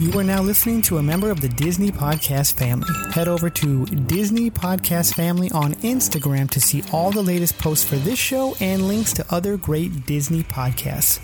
You are now listening to a member of the Disney Podcast family. Head over to Disney Podcast Family on Instagram to see all the latest posts for this show and links to other great Disney podcasts.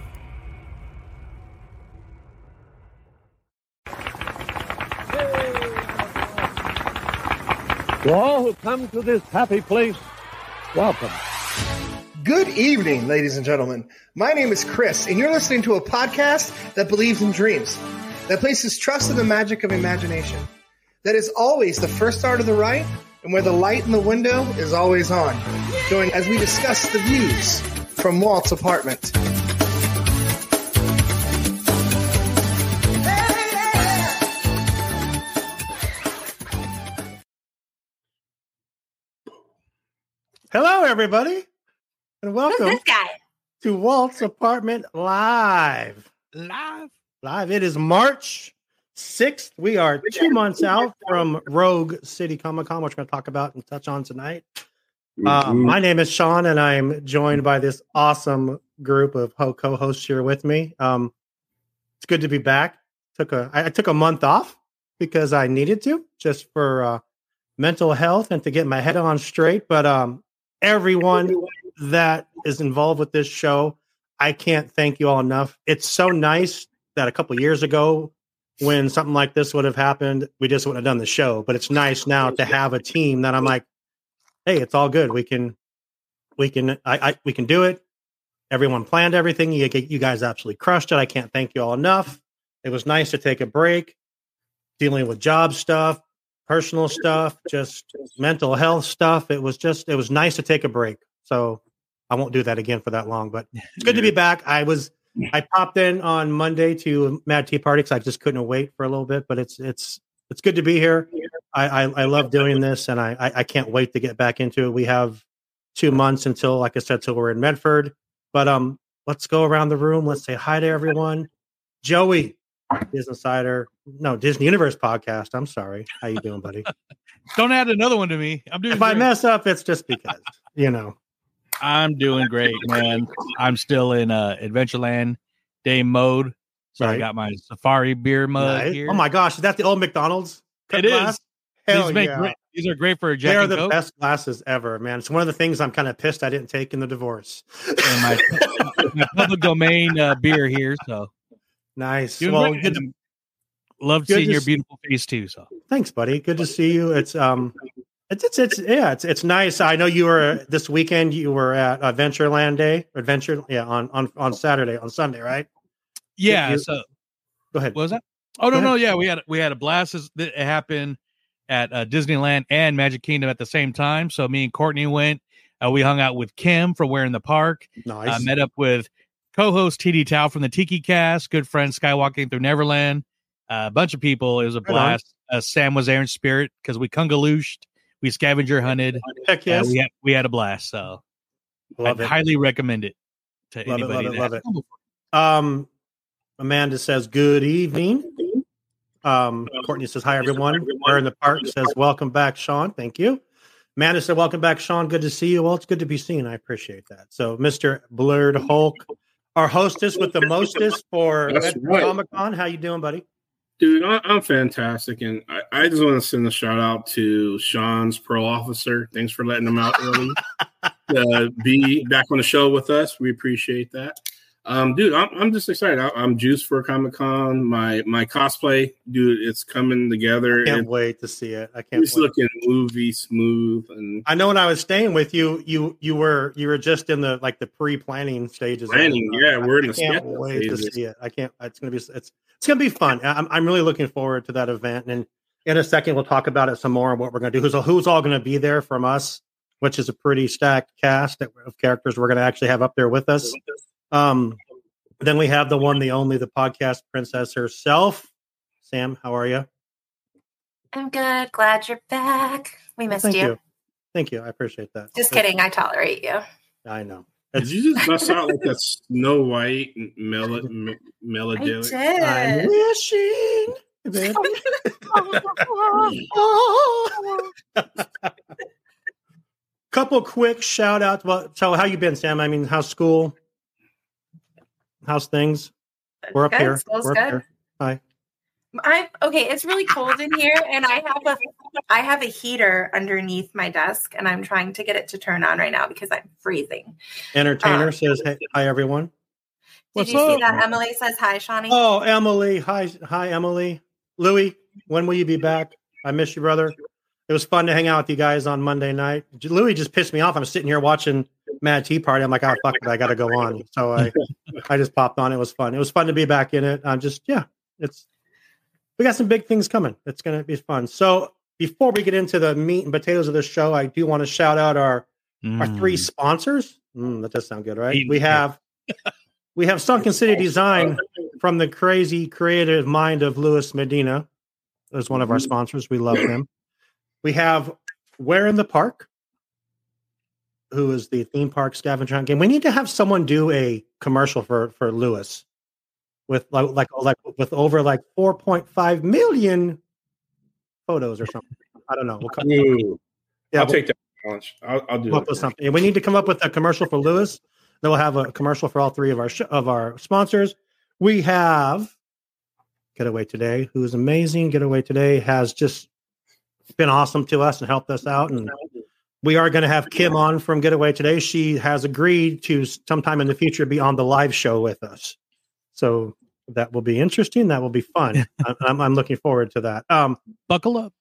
To all who come to this happy place, welcome. Good evening, ladies and gentlemen. My name is Chris, and you're listening to a podcast that believes in dreams, that places trust in the magic of imagination, that is always the first star to the right, and where the light in the window is always on. Join as we discuss the views from Walt's apartment. Hello, everybody, and welcome Who's this guy? to Walt's Apartment Live. Live. It is March 6th. We are 2 months out from Rogue City Comic Con, which we're going to talk about and touch on tonight. My name is Sean, and I'm joined by this awesome group of co-hosts here with me. It's good to be back. I took a month off because I needed to, just for mental health and to get my head on straight. But everyone that is involved with this show, I can't thank you all enough. It's so nice that a couple of years ago, when something like this would have happened, we just wouldn't have done the show. But it's nice now to have a team that I'm like, hey, it's all good. We can do it. Everyone planned everything. You guys absolutely crushed it. I can't thank you all enough. It was nice to take a break, dealing with job stuff, personal stuff, just mental health stuff. It was nice to take a break. So I won't do that again for that long, but it's good to be back. I popped in on Monday to Mad Tea Party because I just couldn't wait for a little bit, but it's good to be here. I love doing this, and I can't wait to get back into it. We have 2 months until, like I said, till we're in Medford, but let's go around the room. Let's say hi to everyone. Joey, Disney Universe podcast. I'm sorry. How you doing, buddy? Don't add another one to me. I'm doing. If great. I mess up, it's just because, I'm doing great, man. I'm still in Adventureland day mode. So Right. I got my Safari beer mug here. Oh my gosh, is that the old McDonald's? It glass? is. Hell These, yeah. these are great for a Jack They are and the Coke. best glasses ever, man. It's one of the things I'm kind of pissed I didn't take in the divorce. And my public domain beer here. So Nice. doing Well, great. good to, Love good seeing to your s- beautiful face too. So thanks, buddy. Good to see you. It's nice. I know you were this weekend. You were at Adventureland Day, on Sunday, right? yeah. You- So Go ahead. what was that? Oh Go no, ahead. yeah. We had a blast. It happened at Disneyland and Magic Kingdom at the same time. So me and Courtney went. We hung out with Kim from We're in the Park. Nice. Met up with co-host TD Tao from the Tiki Cast, good friend Skywalking Through Neverland. A bunch of people. It was a Right on. blast. Sam was there in spirit because we kungalooshed, we scavenger hunted. Heck yes. We had a blast. So Love I'd it. highly recommend it to Love it, anybody. love it. Amanda says, good evening. Courtney says, hi, everyone. We're in the park says, welcome back, Sean. Thank you. Amanda said, welcome back, Sean. Good to see you. Well, it's good to be seen. I appreciate that. So, Mr. Blurred Hulk, our hostess with the mostest for That's right. Comic-Con. How you doing, buddy? Dude, I'm fantastic, and I just want to send a shout out to Sean's pro officer. Thanks for letting him out early to be back on the show with us. We appreciate that. Dude, I'm just excited. I'm juiced for Comic-Con. My cosplay, dude, it's coming together. Can't wait to see it. I can't It's wait. looking movie smooth, and I know when I was staying with you, you were just in the pre-planning stages. planning. Yeah, we're in the I can't schedule wait to stages. see it. I can't. It's gonna be fun. I'm really looking forward to that event. And in a second, we'll talk about it some more and what we're gonna do. Who's all gonna be there from us, which is a pretty stacked cast of characters we're gonna actually have up there with us. Then we have the one, the only, the podcast princess herself. Sam, how are you? I'm good. Glad you're back. We missed Thank you. Thank you. I appreciate that. Just kidding. I tolerate you. I know. Did you just bust out like that Snow White melodic? I I'm did. wishing. baby. Couple quick shout outs. Well, so how you been, Sam? I mean, how's school? How's things? We're up Good. here. School's We're up good. here. Hi. Okay, it's really cold in here, and I have a heater underneath my desk, and I'm trying to get it to turn on right now because I'm freezing. Entertainer says, hey, hi, everyone. Did you see that? Emily says hi, Shawnee. Oh, Emily. Hi, Emily. Louie, when will you be back? I miss you, brother. It was fun to hang out with you guys on Monday night. Louie just pissed me off. I'm sitting here watching Mad Tea Party. I'm like, oh, fuck it. I got to go on. So I just popped on. It was fun. It was fun to be back in it. We got some big things coming. It's going to be fun. So before we get into the meat and potatoes of the show, I do want to shout out our 3 sponsors. That does sound good, right? We have Sunken City Design from the crazy creative mind of Louis Medina. As one of our sponsors. We love him. We have Where in the Park, who is the theme park scavenger hunt game. We need to have someone do a commercial for Louis with with over 4.5 million photos or something. I don't know. I'll take that challenge. I'll do it. With something. And we need to come up with a commercial for Louis. Then we'll have a commercial for all 3 of our sponsors. We have Getaway Today, who is amazing. Getaway Today has just been awesome to us and helped us out. And we are going to have Kim on from Getaway Today. She has agreed to sometime in the future be on the live show with us. So that will be interesting. That will be fun. I'm looking forward to that. Buckle up.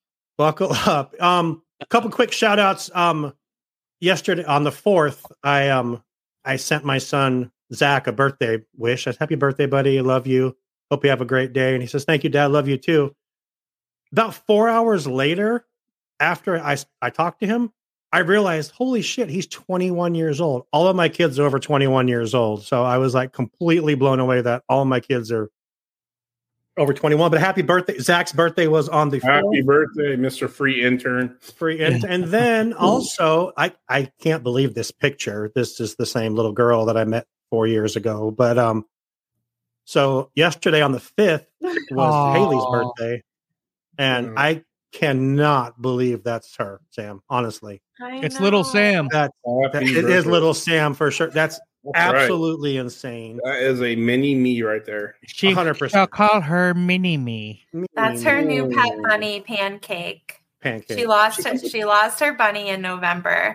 A couple quick shout outs. Yesterday on the 4th, I sent my son Zach a birthday wish. I said, happy birthday, buddy. I love you. Hope you have a great day. And he says, thank you, Dad. Love you too. About 4 hours later, after I talked to him, I realized, holy shit, he's 21 years old. All of my kids are over 21 years old. So I was completely blown away that all of my kids are over 21. But happy birthday. Zach's birthday was on the 4th. Happy birthday, Mr. Free Intern. And then also, I can't believe this picture. This is the same little girl that I met 4 years ago. But so yesterday on the 5th was Haley's birthday. And I cannot believe that's her, Sam. Honestly, it's little Sam. It is little Sam for sure. That's absolutely insane. That is a mini me right there. 100%. I'll call her mini me. That's her new pet bunny, Pancake. She lost her bunny in November.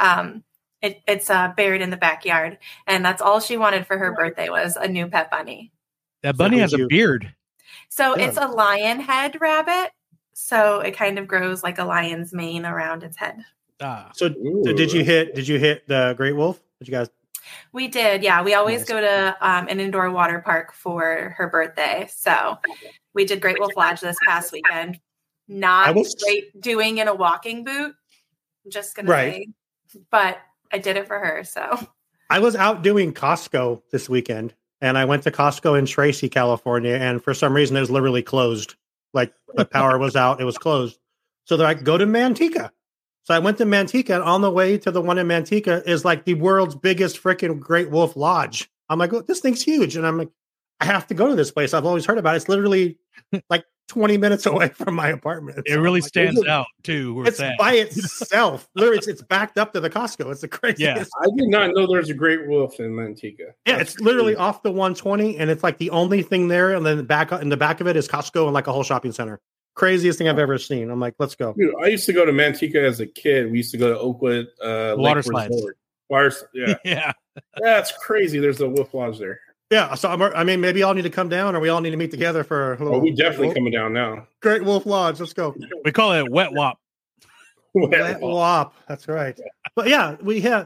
It's buried in the backyard, and that's all she wanted for her birthday was a new pet bunny. That bunny has a beard. So it's a lion head rabbit. So it kind of grows like a lion's mane around its head. So did you hit the Great Wolf? Did you guys? We did. Yeah. We always go to an indoor water park for her birthday. So we did Great Wolf Lodge this past weekend. Not great doing in a walking boot. I'm just going to say, but I did it for her. So I was out doing Costco this weekend. And I went to Costco in Tracy, California, and for some reason it was literally closed. Like the power was out, it was closed. So they're like, go to Manteca. So I went to Manteca, and on the way to the one in Manteca is like the world's biggest freaking Great Wolf Lodge. I'm like, oh, this thing's huge. And I'm like, I have to go to this place. I've always heard about it. It's literally like 20 minutes away from my apartment. It really stands out too. It's by itself. Literally, it's backed up to the Costco. It's the craziest. Yeah. I did not know there's a Great Wolf in Manteca. Yeah, it's literally off the 120, and it's like the only thing there. And then in the back of it is Costco and like a whole shopping center. Craziest thing I've ever seen. I'm like, let's go. Dude, I used to go to Manteca as a kid. We used to go to Oakwood water slides. Yeah, yeah, that's crazy. There's a Wolf Lodge there. Yeah, so I mean, maybe y'all need to come down, or we all need to meet together for a little. We definitely coming down now. Great Wolf Lodge, let's go. We call it Wet Wop. Wet Wop, that's right. But yeah, we have.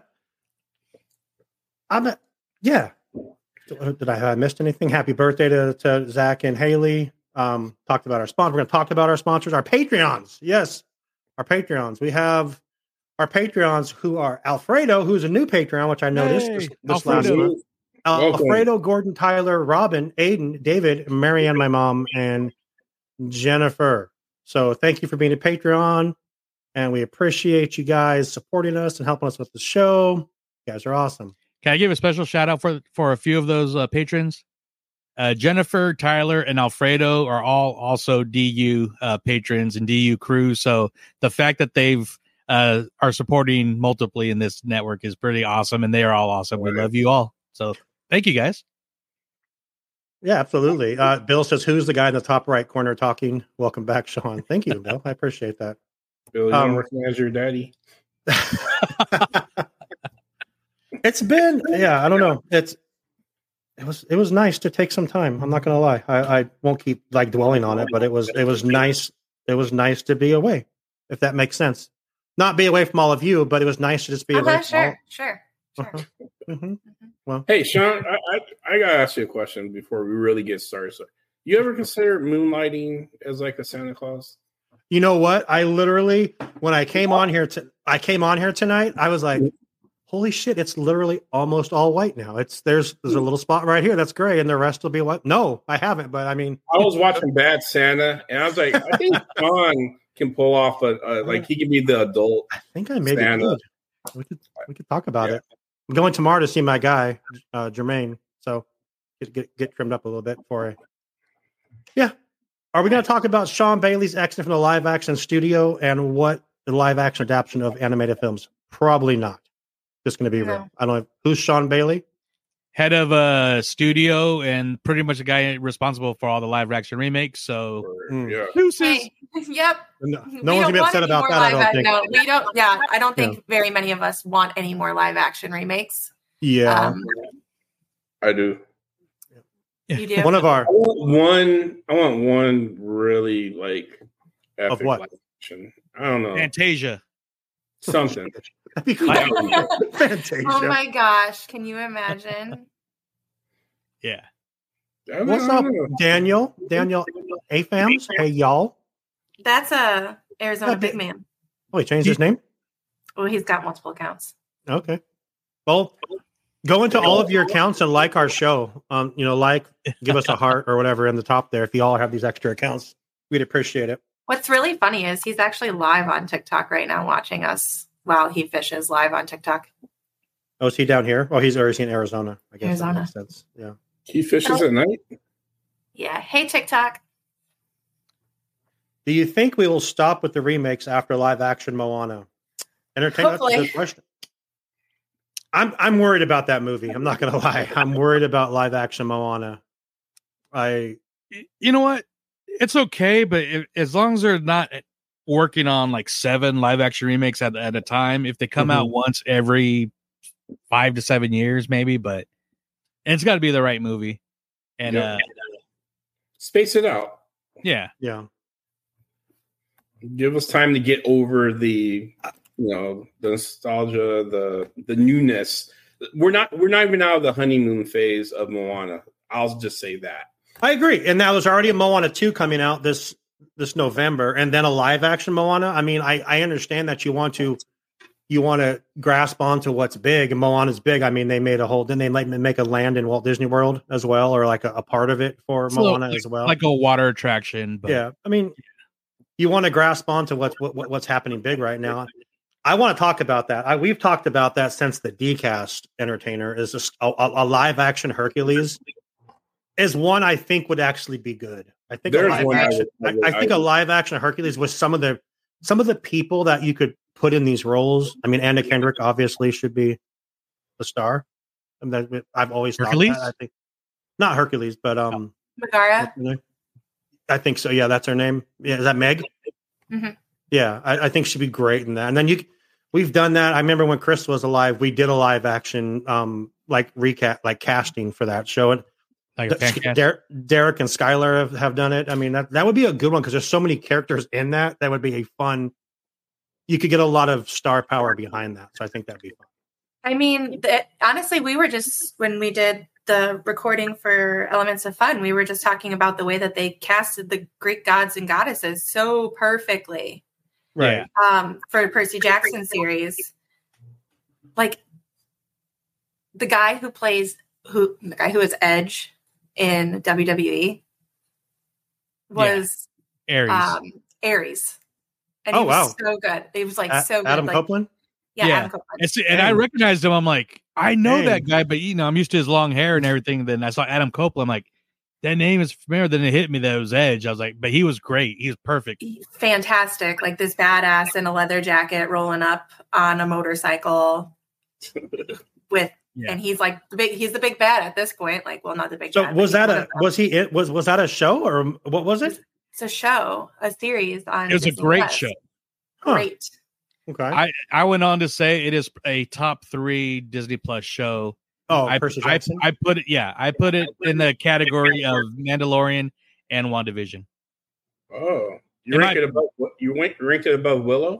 Did I missed anything? Happy birthday to Zach and Haley. Talked about our sponsor. We're going to talk about our sponsors, our Patreons. Yes, our Patreons. We have our Patreons who are Alfredo, who's a new Patreon, which I noticed this last month. Alfredo, Gordon, Tyler, Robin, Aiden, David, Marianne, my mom, and Jennifer. So thank you for being a Patreon, and we appreciate you guys supporting us and helping us with the show. You guys are awesome. Can I give a special shout out for a few of those patrons? Jennifer, Tyler, and Alfredo are all also DU patrons and DU crews. So the fact that they've are supporting multiply in this network is pretty awesome, and they are all awesome. We love you all. So thank you, guys. Yeah, absolutely. Bill says, "Who's the guy in the top right corner talking?" Welcome back, Sean. Thank you, Bill. I appreciate that. Bill, you don't recognize your daddy. It's been, I don't know. It was nice to take some time. I'm not gonna lie. I won't keep like dwelling on it, but it was nice. It was nice to be away, if that makes sense. Not be away from all of you, but it was nice to just be away. Sure. Uh-huh. Mm-hmm. Well, hey, Sean, I gotta ask you a question before we really get started. So, you ever consider moonlighting as like a Santa Claus? You know what? I literally, when I came on here tonight, I was like, holy shit, it's literally almost all white now. There's a little spot right here that's gray and the rest will be white. No, I haven't, but I mean, I was watching Bad Santa and I was like, I think Sean can pull off like he can be the adult. I think I maybe could. We could talk about it. I'm going tomorrow to see my guy, Jermaine. So get trimmed up a little bit for it. Yeah. Are we going to talk about Sean Bailey's exit from the live action studio and what the live action adaptation of animated films? Probably not. Just going to be real. I don't know. Who's Sean Bailey? Head of a studio and pretty much the guy responsible for all the live action remakes. So, deuces. Hey, yep. No one's going to be upset about that, I don't think. No, we don't. Yeah, I don't think very many of us want any more live action remakes. Yeah. I do. You do? One of our. I want one really like epic of what? live action. I don't know. Fantasia. Something. Fantasia. Oh my gosh. Can you imagine? Yeah. What's up, Daniel? Daniel A-Fams? Hey, y'all. That's a Arizona big man. Oh, he changed his name? Well, he's got multiple accounts. Okay. Well, go into all of your accounts and like our show. Give us a heart or whatever in the top there. If you all have these extra accounts, we'd appreciate it. What's really funny is he's actually live on TikTok right now watching us while he fishes live on TikTok. Oh, is he down here? Oh, is he in Arizona? I guess Arizona. That makes sense. Yeah. He fishes at night? Yeah. Hey, TikTok. Do you think we will stop with the remakes after live action Moana? Entertainment. That's a good question. I'm worried about that movie. I'm not going to lie. I'm worried about live action Moana. You know what? It's okay, but as long as they're not working on like 7 live action remakes at a time, if they come out once every 5 to 7 years, maybe, and it's got to be the right movie. And space it out. Yeah. Yeah. Give us time to get over the nostalgia, the newness. We're not even out of the honeymoon phase of Moana. I'll just say that. I agree. And now there's already a Moana 2 coming out this November, and then a live action Moana. I mean, I understand that you want to grasp onto what's big, and Moana's big. I mean, they made didn't they make a land in Walt Disney World as well, or like a part of it for Moana as well? Like a water attraction. But yeah. I mean, you want to grasp onto what's happening big right now. I want to talk about that. We've talked about that since the D-Cast Entertainer is just a live action Hercules is one I think would actually be good. I think a live action Hercules with some of the people that you could put in these roles. I mean, Anna Kendrick obviously should be the star. I've always Hercules. Thought that. I think not Hercules, but Megara. I think so. Yeah, that's her name. Yeah, is that Meg? Mm-hmm. Yeah, I think she'd be great in that. And then we've done that. I remember when Chris was alive, we did a live action casting for that show. And Derek and Skylar have done it. I mean, that would be a good one because there's so many characters in that. That would be a fun. You could get a lot of star power behind that. So I think that'd be fun. I mean, honestly, we were just, when we did the recording for Elements of Fun, we were just talking about the way that they casted the Greek gods and goddesses so perfectly. Right. For the Percy Jackson series. Like the guy who is Edge in WWE was Ares. And he was so good. He was so good. Adam Copeland? Yeah. Adam Copeland. And I recognized him. I'm like, I know that guy, but I'm used to his long hair and everything. Then I saw Adam Copeland. I'm like, that name is familiar. Then it hit me that it was Edge. I was like, but he was great. He was perfect. Fantastic. Like this badass in a leather jacket rolling up on a motorcycle with and he's like he's the big bad at this point. Like, well, not the big. So bad, was that was that a show or what was it? It's a show, a series on. It was Disney a great Plus. show. Great. Okay. I went on to say it is a top 3 Disney Plus show. Oh, I Percy Jackson. I put it in the category of Mandalorian and WandaVision. Oh, you ranked it above Willow?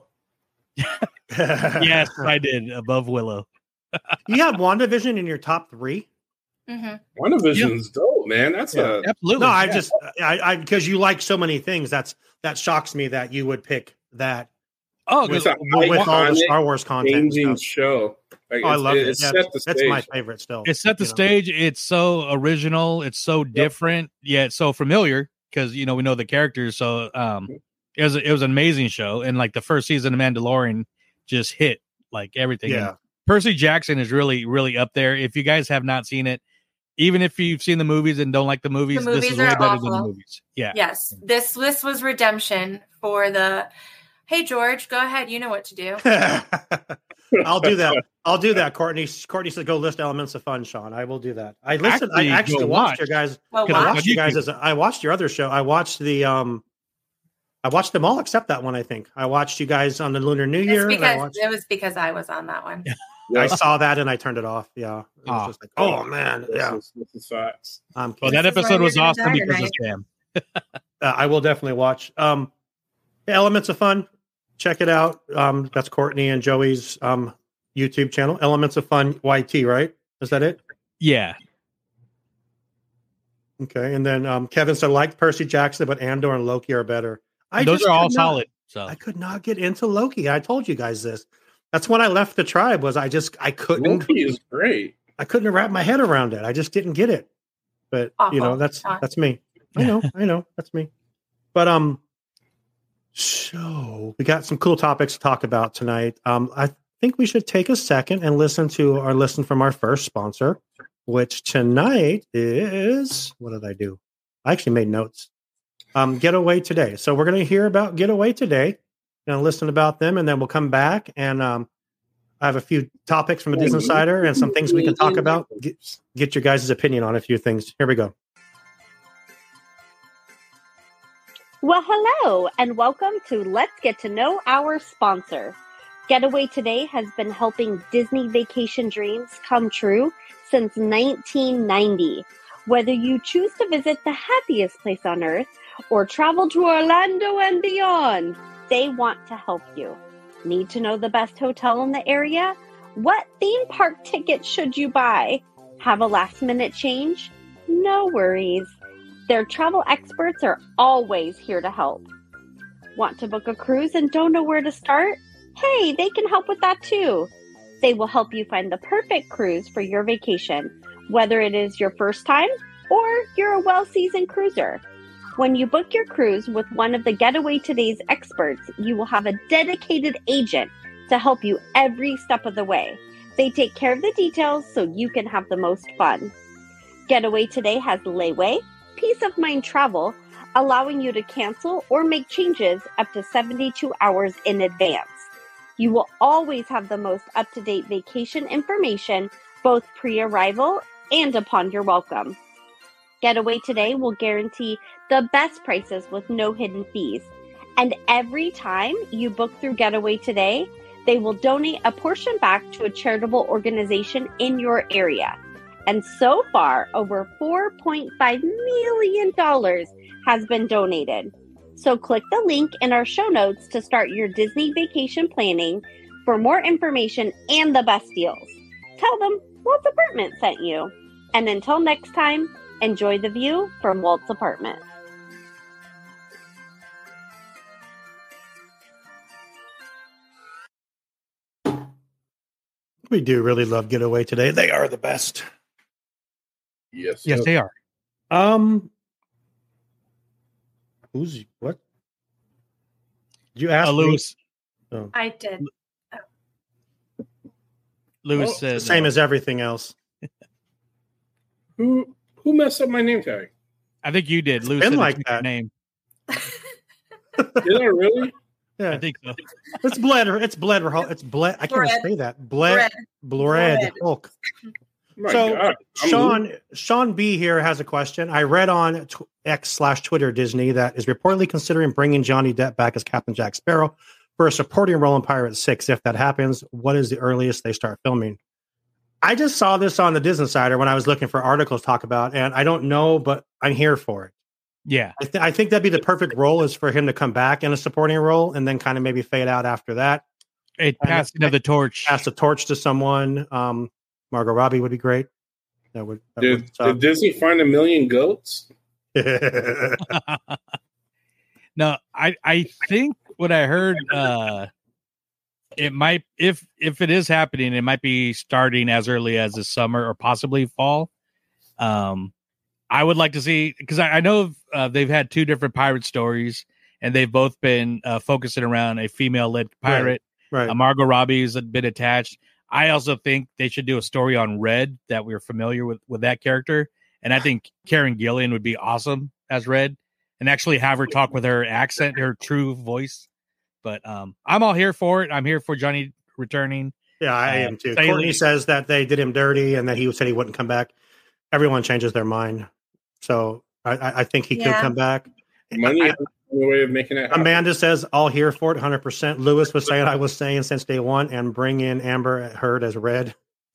Yes, I did, above Willow. You have WandaVision in your top 3? Mm-hmm. WandaVision's dope, man. That's absolutely. No, I because you like so many things. That shocks me that you would pick that. Oh, with all the Star Wars content. Show. Like, I love it. That's my favorite still. It set the stage. It's so original. It's so different, yet so familiar because we know the characters. So it was an amazing show, and like the first season of Mandalorian just hit like everything. Yeah. And Percy Jackson is really, really up there. If you guys have not seen it, even if you've seen the movies and don't like the movies this is way better than the movies. Yeah. Yes. This was redemption for the. Hey, George, go ahead. You know what to do. I'll do that. Courtney said, "Go list Elements of Fun." Sean, I will do that. I listened. I actually watched your guys. I watched your other show. I watched I watched them all except that one. I think I watched you guys on the Lunar New Year. It was because I was on that one. I saw that and I turned it off. Yeah. It was just like, oh man. Yeah. This is facts. Well, that episode was awesome because of Sam. I will definitely watch. Elements of Fun. Check it out. That's Courtney and Joey's YouTube channel. Elements of Fun YT, right? Is that it? Yeah. Okay. And then Kevin said, like Percy Jackson, but Andor and Loki are better. Those are all solid. So I could not get into Loki. I told you guys this. That's when I left the tribe. I couldn't. Loki is great. I couldn't wrap my head around it. I just didn't get it. But that's me. I know that's me. But so we got some cool topics to talk about tonight. I think we should take a second and listen from our first sponsor, which tonight is, what did I do? I actually made notes. Getaway Today. So we're going to hear about Getaway Today and listen about them, and then we'll come back and I have a few topics from a Disney Insider and some things we can talk about. Get your guys' opinion on a few things. Here we go. Well, hello, and welcome to Let's Get to Know Our Sponsor. Getaway Today has been helping Disney vacation dreams come true since 1990. Whether you choose to visit the happiest place on earth or travel to Orlando and beyond, they want to help you. Need to know the best hotel in the area? What theme park tickets should you buy? Have a last-minute change? No worries. Their travel experts are always here to help. Want to book a cruise and don't know where to start? Hey, they can help with that too. They will help you find the perfect cruise for your vacation, whether it is your first time or you're a well-seasoned cruiser. When you book your cruise with one of the Getaway Today's experts, you will have a dedicated agent to help you every step of the way. They take care of the details so you can have the most fun. Getaway Today has layaway, peace of mind travel, allowing you to cancel or make changes up to 72 hours in advance. You will always have the most up-to-date vacation information, both pre-arrival and upon your welcome. Getaway Today will guarantee the best prices with no hidden fees. And every time you book through Getaway Today, they will donate a portion back to a charitable organization in your area. And so far, over $4.5 million has been donated. So click the link in our show notes to start your Disney vacation planning for more information and the best deals. Tell them Walt's Apartment sent you. And until next time, enjoy the view from Walt's Apartment. We do really love Getaway Today. They are the best. Yes, they are. Who's what? Did you ask Lewis? Oh. I did. Lewis says same as everything else. Who messed up my name tag? I think you did. It's Lewis been said like your that. Name. Did I really? Yeah, I think so. It's bled. It's bled. It's bled. I can't even say that. Bled. Hulk. Sean B here has a question. I read on X/Twitter Disney that is reportedly considering bringing Johnny Depp back as Captain Jack Sparrow for a supporting role in Pirates 6. If that happens, what is the earliest they start filming? I just saw this on the Disney Insider when I was looking for articles to talk about, and I don't know, but I'm here for it. Yeah. I think that'd be the perfect role, is for him to come back in a supporting role and then kind of maybe fade out after that. Passing of the torch. Pass the torch to someone. Margot Robbie would be great. Did Disney find 1 million goats? No, I think what I heard, it might, if it is happening, it might be starting as early as the summer or possibly fall. I would like to see, because I know they've had 2 different pirate stories, and they've both been focusing around a female-led pirate. Right. Margot Robbie's been attached. I also think they should do a story on Red, that we're familiar with that character. And I think Karen Gillan would be awesome as Red, and actually have her talk with her accent, her true voice. But I'm all here for it. I'm here for Johnny returning. Yeah, I am too. Courtney says that they did him dirty and that he said he wouldn't come back. Everyone changes their mind. So I think he could come back. Money is the way of making it happen. Amanda says, all here for it, 100%. Lewis was saying, I was saying since day one, and bring in Amber Heard as Red.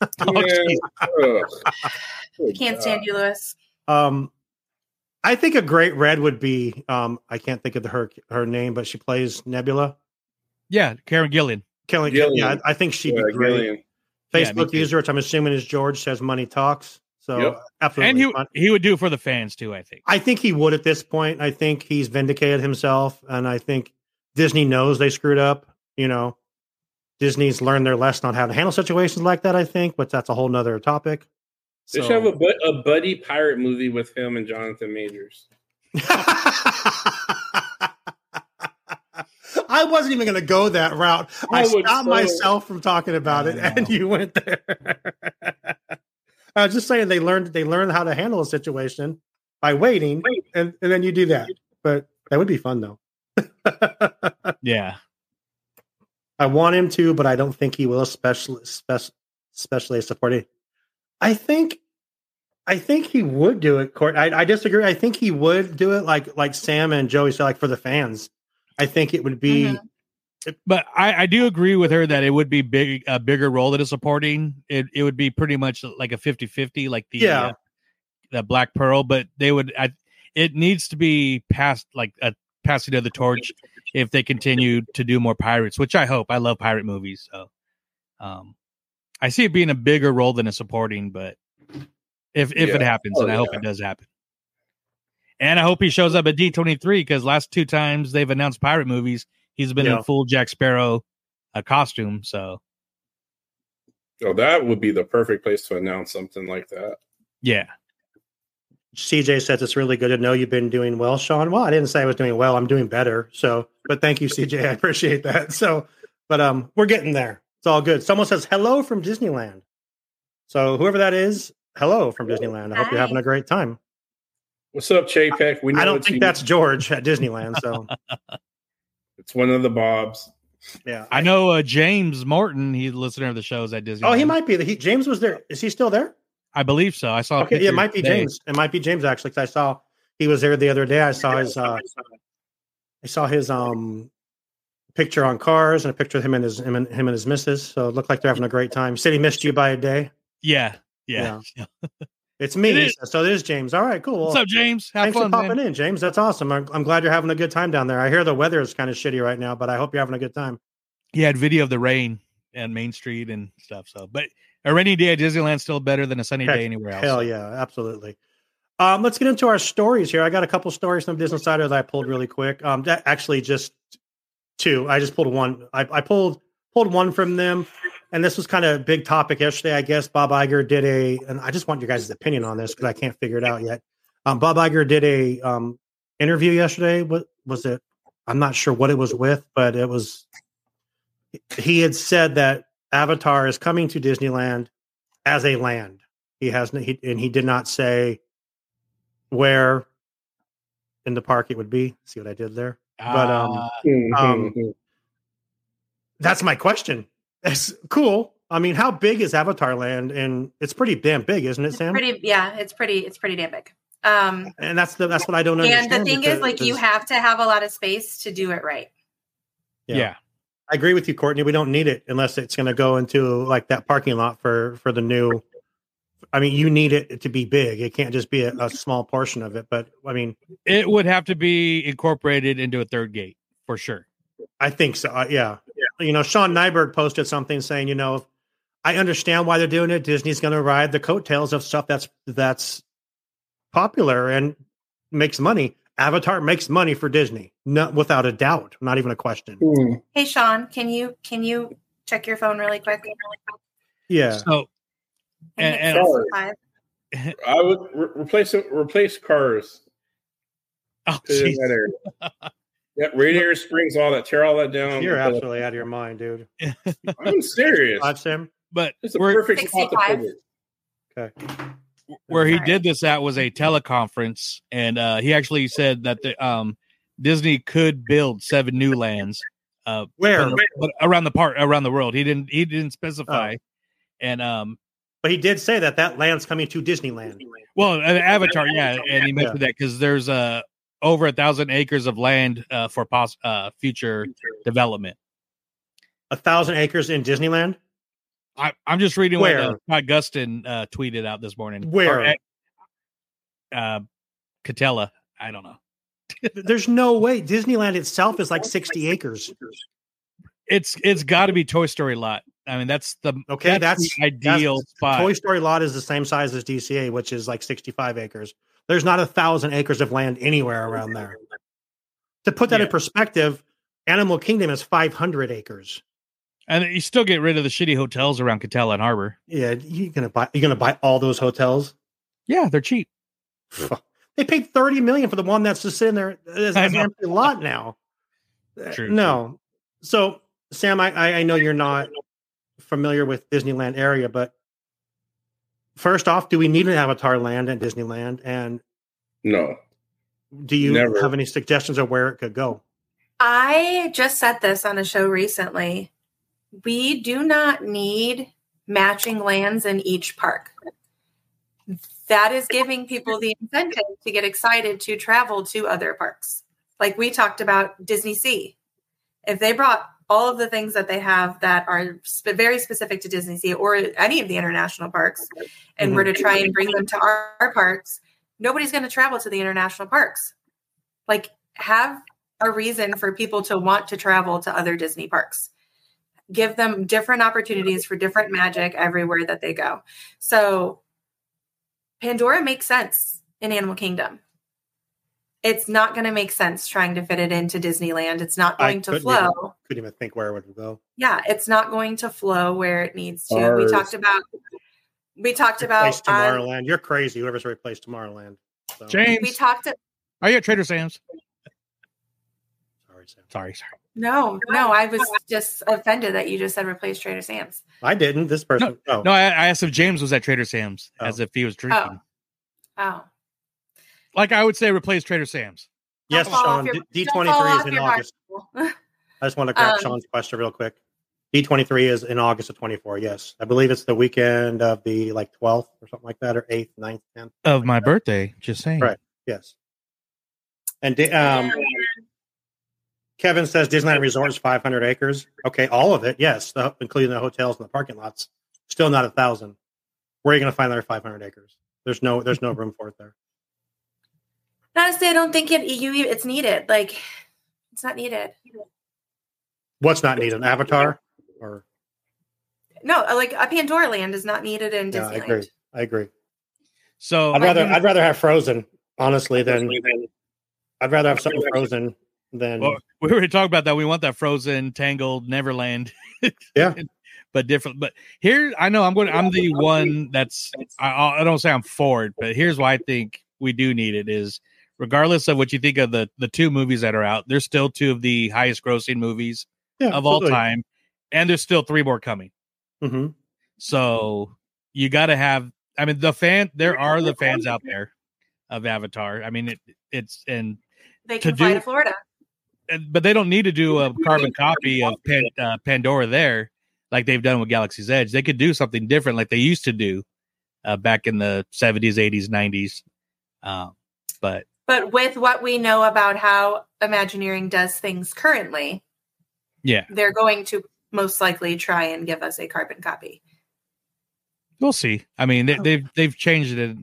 Can't stand you, Lewis. I think a great Red would be, I can't think of her name, but she plays Nebula. Yeah, Karen Gillan. Yeah, I think she'd be great. Gillian. Facebook user, which I'm assuming is George, says money talks. So absolutely. And he would do it for the fans too, I think. I think he would at this point. I think he's vindicated himself, and I think Disney knows they screwed up. You know, Disney's learned their lesson on how to handle situations like that, I think, but that's a whole nother topic. They should have a buddy pirate movie with him and Jonathan Majors. I wasn't even going to go that route. I stopped myself from talking about it, and you went there. I was just saying they learned how to handle a situation by waiting, and then you do that. But that would be fun, though. Yeah. I want him to, but I don't think he will, especially supporting. I think he would do it, Court. I disagree. I think he would do it like Sam and Joey said, like for the fans. I think it would be. Mm-hmm. But I do agree with her that it would be a bigger role than a supporting. It would be pretty much like a 50-50, like the Black Pearl. But they would. It needs to be passed, like a passing of the torch, if they continue to do more pirates, which I hope. I love pirate movies, so I see it being a bigger role than a supporting. But if it happens, and I hope it does happen. And I hope he shows up at D23, because last 2 times they've announced pirate movies, he's been in full Jack Sparrow costume. So, that would be the perfect place to announce something like that. Yeah. CJ says it's really good to know you've been doing well, Sean. Well, I didn't say I was doing well. I'm doing better. So, but thank you, CJ. I appreciate that. So, but we're getting there. It's all good. Someone says hello from Disneyland. So whoever that is, hello from Disneyland. I hope you're having a great time. What's up, Chapek? I don't think that's George at Disneyland. So it's one of the Bobs. Yeah, I know James Morton. He's a listener of the shows at Disneyland. Oh, he might be. James was there. Is he still there? I believe so. I saw. Okay, it might be James. It might be James actually, because I saw he was there the other day. I saw his picture on Cars and a picture of him and his missus. So it looked like they're having a great time. Said he missed you by a day. Yeah. It's me. So there's James. All right, cool. What's up, James? Thanks for popping in, James. That's awesome. I'm glad you're having a good time down there. I hear the weather is kind of shitty right now, but I hope you're having a good time. He had video of the rain and Main Street and stuff. So, but a rainy day at Disneyland is still better than a sunny day anywhere else. Hell yeah, absolutely. Let's get into our stories here. I got a couple stories from Business Insider that I pulled really quick. Actually, just 2. I just pulled one. I pulled one from them. And this was kind of a big topic yesterday, I guess. Bob Iger did and I just want your guys' opinion on this because I can't figure it out yet. Bob Iger did a interview yesterday. What was it? I'm not sure what it was with, but he had said that Avatar is coming to Disneyland as a land. He did not say where in the park it would be. See what I did there? But that's my question. That's cool. I mean, how big is Avatar Land? And it's pretty damn big, isn't it, Sam? It's pretty damn big. And that's what I don't understand. And the thing is, like, you have to have a lot of space to do it right. Yeah. I agree with you, Courtney. We don't need it unless it's going to go into like that parking lot for the new. I mean, you need it to be big. It can't just be a small portion of it. But I mean, it would have to be incorporated into a third gate for sure. I think so. Yeah. You know, Sean Nyberg posted something saying, you know, I understand why they're doing it. Disney's going to ride the coattails of stuff that's popular and makes money. Avatar makes money for Disney, not without a doubt, not even a question. Hey, Sean, can you check your phone really quick? Yeah. So, and I would replace cars. Oh, geez. Radiator springs, all that. Tear all that down. You're absolutely out of your mind, dude. I'm serious. Sam. But it's a perfect spot to put it. Okay. Where he did this at was a teleconference, and he actually said that the Disney could build 7 new lands. Where? But around the world. He didn't specify. And but he did say that land's coming to Disneyland. Well, Avatar, yeah, and he mentioned that because there's over 1,000 acres of land for future development. 1,000 acres in Disneyland? I'm just reading Where? what Scott Gustin tweeted out this morning. Where? Catella. I don't know. There's no way. Disneyland itself is like 60 acres. It's got to be Toy Story lot. I mean, that's the ideal spot. Toy Story lot is the same size as DCA, which is like 65 acres. There's not 1,000 acres of land anywhere around there. To put that in perspective, Animal Kingdom is 500 acres. And you still get rid of the shitty hotels around Catella and Harbor. Yeah, you're gonna buy all those hotels. Yeah, they're cheap. They paid $30 million for the one that's just sitting there as an empty lot now. True. No, so Sam, I know you're not familiar with Disneyland area, but first off, do we need an Avatar land at Disneyland? And no, do you have any suggestions of where it could go? I just said this on a show recently. We do not need matching lands in each park. That is giving people the incentive to get excited to travel to other parks. Like we talked about Disney Sea. If they brought all of the things that they have that are very specific to Disney Sea or any of the international parks and were to try and bring them to our parks, nobody's going to travel to the international parks. Like have a reason for people to want to travel to other Disney parks. Give them different opportunities for different magic everywhere that they go. So Pandora makes sense in Animal Kingdom. It's not going to make sense trying to fit it into Disneyland. It's not going to flow. Couldn't even think where it would go. Yeah, it's not going to flow where it needs to. We talked about Tomorrowland. You're crazy. Whoever's replaced Tomorrowland. So. James, we talked. Are you at Trader Sam's? Sorry, Sam. Sorry. No, I was just offended that you just said replace Trader Sam's. I didn't. This person. No, I asked if James was at Trader Sam's as if he was drinking. Oh. Like I would say replace Trader Sam's. Yes, Sean. D23 is in August. I just want to grab Sean's question real quick. D23 is in August of 24. Yes. I believe it's the weekend of the 12th or something like that, or 8th, 9th, 10th. Of my birthday, just saying. Right. Yes. And Kevin says Disneyland Resort is 500 acres. Okay, all of it, yes, including the hotels and the parking lots. Still not 1,000. Where are you going to find another 500 acres? There's no room for it there. Honestly, I don't think it's needed. Like, it's not needed. What's not needed? An Avatar, or no? Like a Pandora Land is not needed in Disneyland. I agree. So I'd rather have Frozen, honestly, than I'd rather have something Frozen than. Well, we already talked about that. We want that Frozen, Tangled, Neverland. Yeah. But different. But here, I know I'm the one that's. I don't say I'm for it, but here's why I think we do need it is. Regardless of what you think of the 2 movies that are out, there's still 2 of the highest grossing movies of all time. And there's still 3 more coming. Mm-hmm. So you got to have, I mean, there are the fans out there of Avatar. I mean, and they can fly to Florida, but they don't need to do a carbon copy of Pandora there. like they've done with Galaxy's Edge. They could do something different like they used to do back in the 70s, 80s, 90s. But with what we know about how Imagineering does things currently, yeah, they're going to most likely try and give us a carbon copy. We'll see. I mean, they've changed it.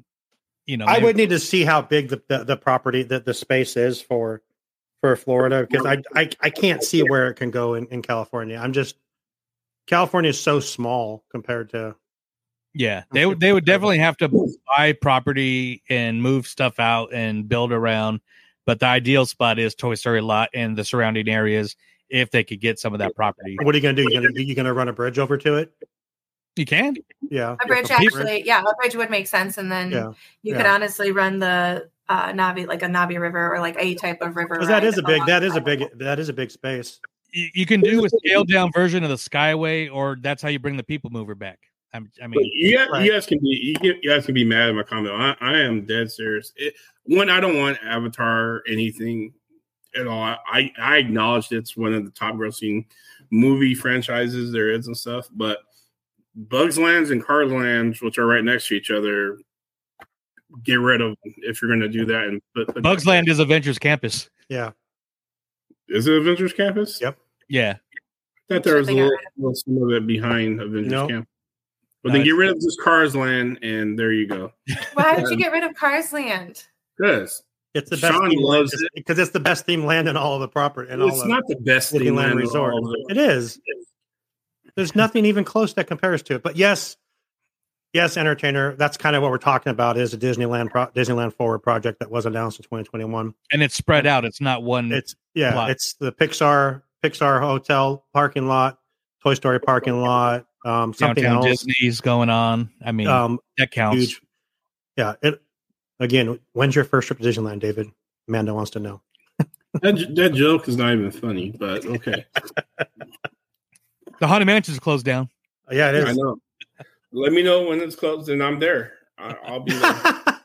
I would need to see how big the property, the space is for Florida, because I can't see where it can go in California. California is so small compared to. Yeah, they would definitely have to buy property and move stuff out and build around. But the ideal spot is Toy Story Lot and the surrounding areas if they could get some of that property. What are you going to do? You going to run a bridge over to it? You can. Yeah. A bridge a bridge would make sense. And then you could honestly run the Navi, like a Navi River or like a type of river. That is a big space. You can do a scaled down version of the Skyway, or that's how you bring the People Mover back. I mean, you guys can be mad at my comment. I am dead serious. I don't want Avatar anything at all. I acknowledge it's one of the top grossing movie franchises there is and stuff, but Bugs Lands and Cars Lands, which are right next to each other, get rid of them if you're going to do that. And put Bugs Land is Avengers Campus. Yeah. Is it Avengers Campus? Yep. Yeah. I thought there was a little some of it behind Avengers Campus. But then get rid of this Cars Land, and there you go. Why would you get rid of Cars Land? Because it's the best. Sean loves it because it's the best themed land in all of the property. And it's not the best themed land resort. It is. There's nothing even close that compares to it. But yes, Entertainer. That's kind of what we're talking about. Is a Disneyland Forward project that was announced in 2021, and it's spread out. It's not one. It's the Pixar hotel parking lot, Toy Story parking lot. Something else. Disney's going on. I mean, that counts. Huge. Yeah. Again, when's your first trip to Disneyland, David? Amanda wants to know. that joke is not even funny, but okay. The Haunted Mansion is closed down. Yeah, it is. I know. Let me know when it's closed, and I'm there. I'll be there.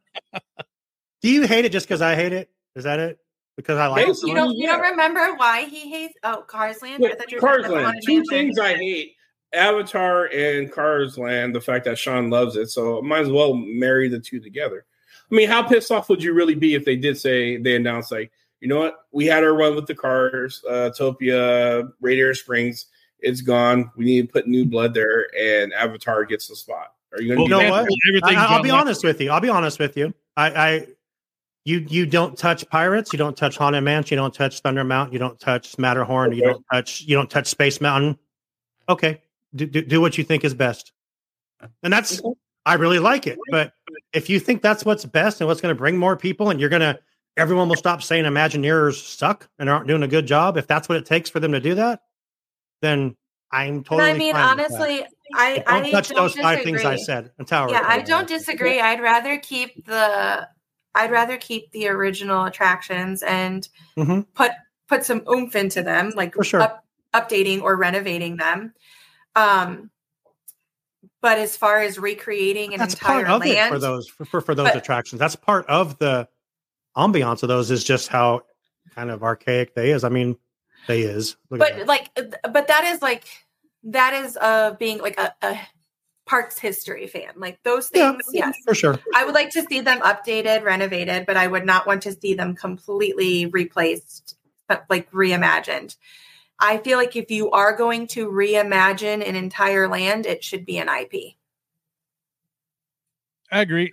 Do you hate it just because I hate it? Is that it? Because I like it. You don't remember why he hates Cars Land? Cars Land. Two things I hate. Avatar and Cars Land, the fact that Sean loves it, so I might as well marry the two together. I mean, how pissed off would you really be if they announced, like, you know what, we had our run with the Cars, Topia, Radiator Springs, it's gone. We need to put new blood there, and Avatar gets the spot. Are you going to do what? I'll be honest with you. You don't touch Pirates, you don't touch Haunted Mansion, you don't touch Thunder Mountain, you don't touch Matterhorn, you don't touch Space Mountain. Okay. Do what you think is best. And I really like it. But if you think that's what's best and what's going to bring more people and everyone will stop saying Imagineers suck and aren't doing a good job. If that's what it takes for them to do that, then I'm totally fine honestly, I don't touch those disagree. 5 things I said. I don't disagree. I'd rather keep the original attractions and put some oomph into them, like for sure. Updating or renovating them. But as far as recreating an entire part of land it for those attractions, that's part of the ambiance of those, is just how kind of archaic they is. I mean, they is. But that is being like a parks history fan. Like those things, yes, for sure. I would like to see them updated, renovated, but I would not want to see them completely replaced, like reimagined. I feel like if you are going to reimagine an entire land, it should be an IP. I agree.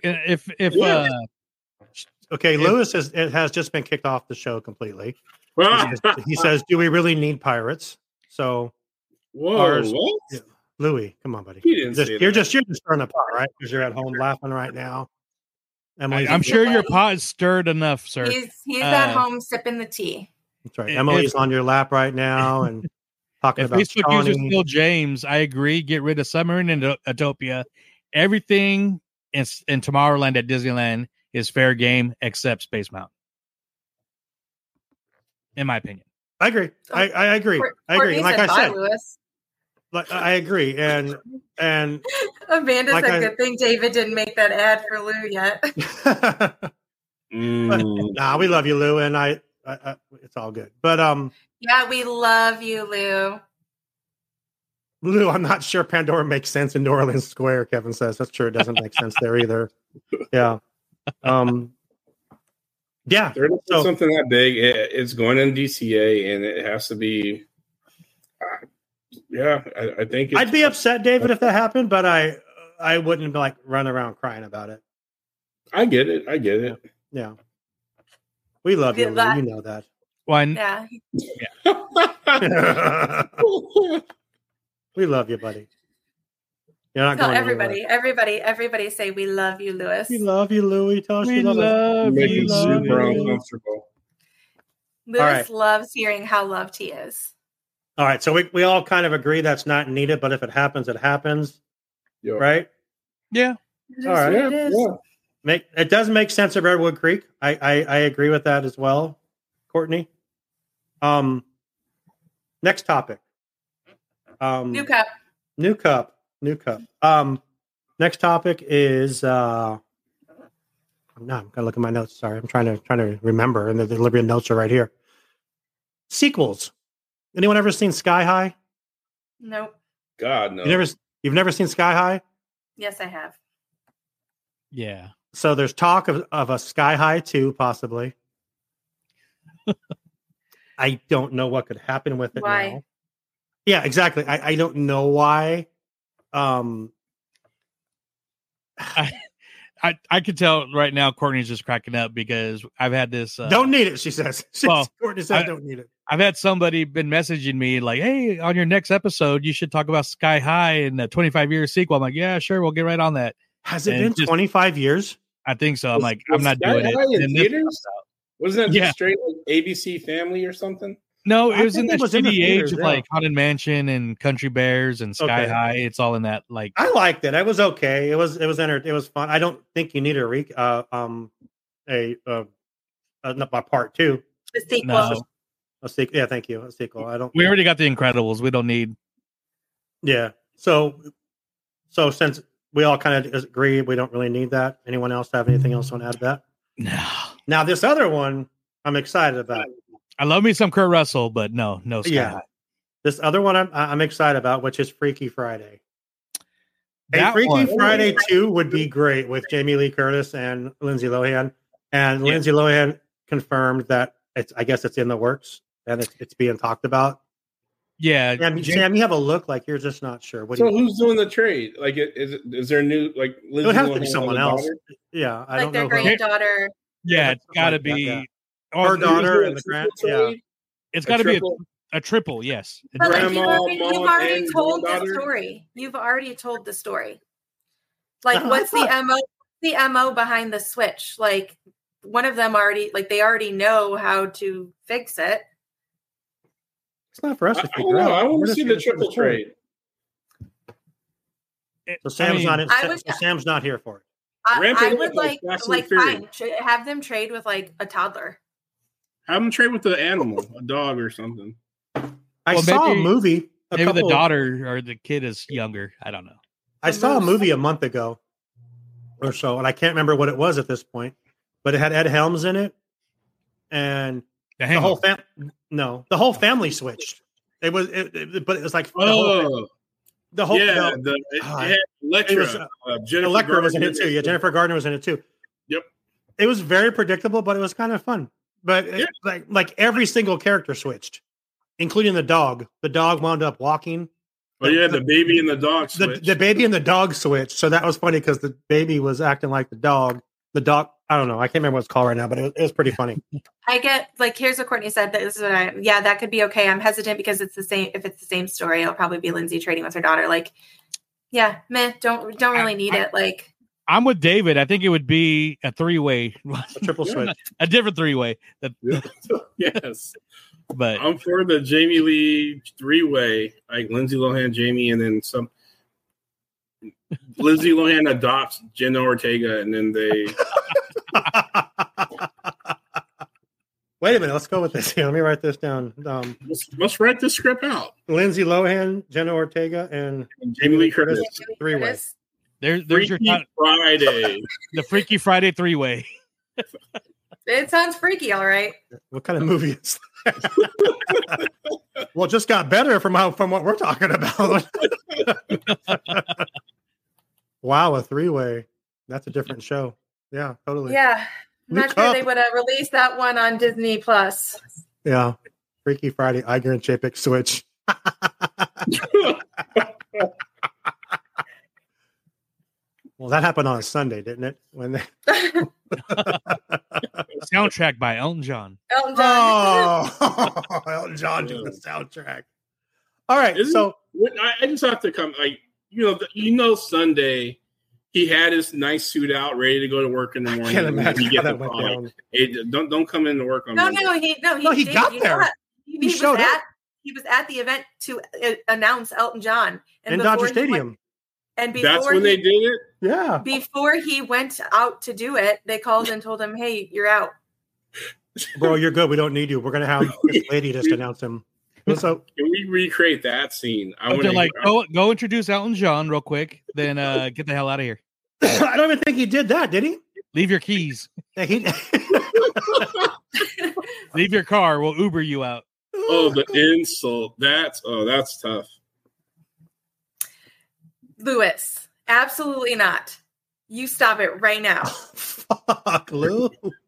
Lewis has just been kicked off the show completely. He says, "Do we really need pirates?" So, what? Louis, come on, buddy. You're just stirring the pot, right? Because you're at home laughing right now. I'm sure your pot is stirred enough, sir. He's at home sipping the tea. That's right. Emily's on your lap right now and talking about Facebook user still James. I agree. Get rid of Submarine and Autopia. Everything in Tomorrowland at Disneyland is fair game except Space Mountain. In my opinion. I agree. I agree. I agree. Like I said, Lewis. I agree. And Amanda said, good thing David didn't make that ad for Lou yet. Nah, we love you, Lou, and it's all good. But yeah, we love you, Lou. Lou, I'm not sure Pandora makes sense in New Orleans Square, Kevin says. That's true. It doesn't make sense there either. Yeah. Yeah. There's something that big. It's going in DCA, and it has to be. I think I'd be upset, David, if that happened, but I wouldn't like run around crying about it. I get it. Yeah. We love you, Lou. You know that. One. Yeah. We love you, buddy. You're not Tell going everybody say we love you, Lewis. We love you, Louie. Tell us We you love us. Make you. it super uncomfortable. Lewis loves hearing how loved he is. All right, so we all kind of agree that's not needed, but if it happens, it happens. Yep. Right? Yeah. All right. It is. Yeah. It does make sense of Redwood Creek. I agree with that as well, Courtney. Next topic. New cup. New cup. Next topic is I'm gonna look at my notes. Sorry, I'm trying to remember, and the delivery notes are right here. Sequels. Anyone ever seen Sky High? Nope. God no. You've never seen Sky High? Yes, I have. Yeah. So there's talk of a Sky High 2, possibly. I don't know what could happen with it now. Yeah, exactly. I don't know why. I could tell right now Courtney's just cracking up because I've had this. Don't need it, she says. Courtney says don't need it. I've had somebody been messaging me like, hey, on your next episode, you should talk about Sky High and the 25-year sequel. I'm like, yeah, sure. We'll get right on that. Has it been 25 years? I think so. I'm like, I'm not doing it. In theaters? Wasn't that Yeah. straight like ABC Family or something? No, it was in that in the shitty theaters, age of yeah. like Haunted Mansion and Country Bears and Sky Okay. High. It's all in that like. I liked it. It was okay. It was fun. I don't think you need a part 2. The sequel. No, A sequel. Yeah, thank you. A sequel. I don't. we already got The Incredibles. We don't need. Yeah. So since we all kind of agree, we don't really need that. Anyone else have anything else on to add to that? No. Now this other one, I'm excited about. I love me some Kurt Russell, but no Sky Yeah. High. This other one I'm excited about, which is Freaky Friday. That Freaky one- Friday 2 would be great with Jamie Lee Curtis and Lindsay Lohan. And Yeah. Lindsay Lohan confirmed that I guess it's in the works and it's being talked about. Yeah. Sam, you have a look like you're just not sure. What do So you who's doing the trade? Like, is there new like? It would have to Lindsay be Lohan someone and else. daughter? Yeah, I Like don't their know. granddaughter. Yeah, it's got to like that, be yeah. oh, Her it's- daughter Is and it the a grand. triple Yeah, trade? It's got to be triple? a triple. Yes. But like, Grandma, you've mom, already and told the granddaughter? story. You've already told the story. Like, No, what's I the MO? The MO behind the switch? Like, one of them they already know how to fix it. it's not for us I to don't figure know. out. I want We're to just see here the to see triple story. trade. So Sam's not. I would- Sam's not here for it. Ramp I it would up like like Fast and fine. Furious. Have them trade with like a toddler. Have them trade with the animal, a dog or something. I Well, saw a maybe- movie. Maybe the daughter or the kid is younger. I don't know. I saw a movie a month ago or so, and I can't remember what it was at this point, but it had Ed Helms in it, and the whole family switched. It was, but it was like the whole yeah, no, it had Electra. it was, Jennifer Electra was in Gardner it too. Yeah, Jennifer Gardner was in it too. Yep. It was very predictable, but it was kind of fun. But Yeah. like every single character switched, including the dog. The dog wound up walking. Oh yeah, the baby and the dog switch. The baby and the dog switched. So that was funny because the baby was acting like the dog. The dog, I don't know. I can't remember what it's called right now, but it was pretty funny. I get like here's what Courtney said. This is what that could be okay. I'm hesitant because it's the same. If it's the same story, it'll probably be Lindsay trading with her daughter. Like, yeah, don't really need it. Like, I'm with David. I think it would be a 3-way, A triple switch. a different 3-way. Yes. But I'm for the Jamie Lee 3-way, like Lindsay Lohan, Jamie, and then some. Lindsay Lohan adopts Jenna Ortega, and then they. Wait a minute. Let's go with this here. Let me write this down. Let's write this script out. Lindsay Lohan, Jenna Ortega, and Jamie Lee Curtis. 3-way. there's your Freaky Friday. the Freaky Friday 3-way. it sounds freaky. All right. What kind of movie is that? Well, it just got better from what we're talking about. Wow, a three-way. That's a different show. Yeah, totally. Yeah. I'm not sure they would have released that one on Disney Plus. Yeah. Freaky Friday, Iger and Chapek switch. Well, that happened on a Sunday, didn't it? When they soundtrack by Elton John. Elton John. Oh, Elton John doing the soundtrack. All right, so I just have to come. Like Sunday, he had his nice suit out, ready to go to work in the morning. I can't imagine how that went down. Hey, don't come into work on Monday. He got there. He showed up. He was at the event to announce Elton John in Dodger Stadium. And before that's when they did it? Yeah. Before he went out to do it, they called and told him, hey, you're out. Bro, you're good. We don't need you. We're going to have this lady just announce him. So, can we recreate that scene? Go introduce Elton John real quick, then get the hell out of here. I don't even think he did that, did he? Leave your keys. Leave your car. We'll Uber you out. Oh, the insult. That's tough. Lewis, absolutely not. You stop it right now. Fuck, Lou.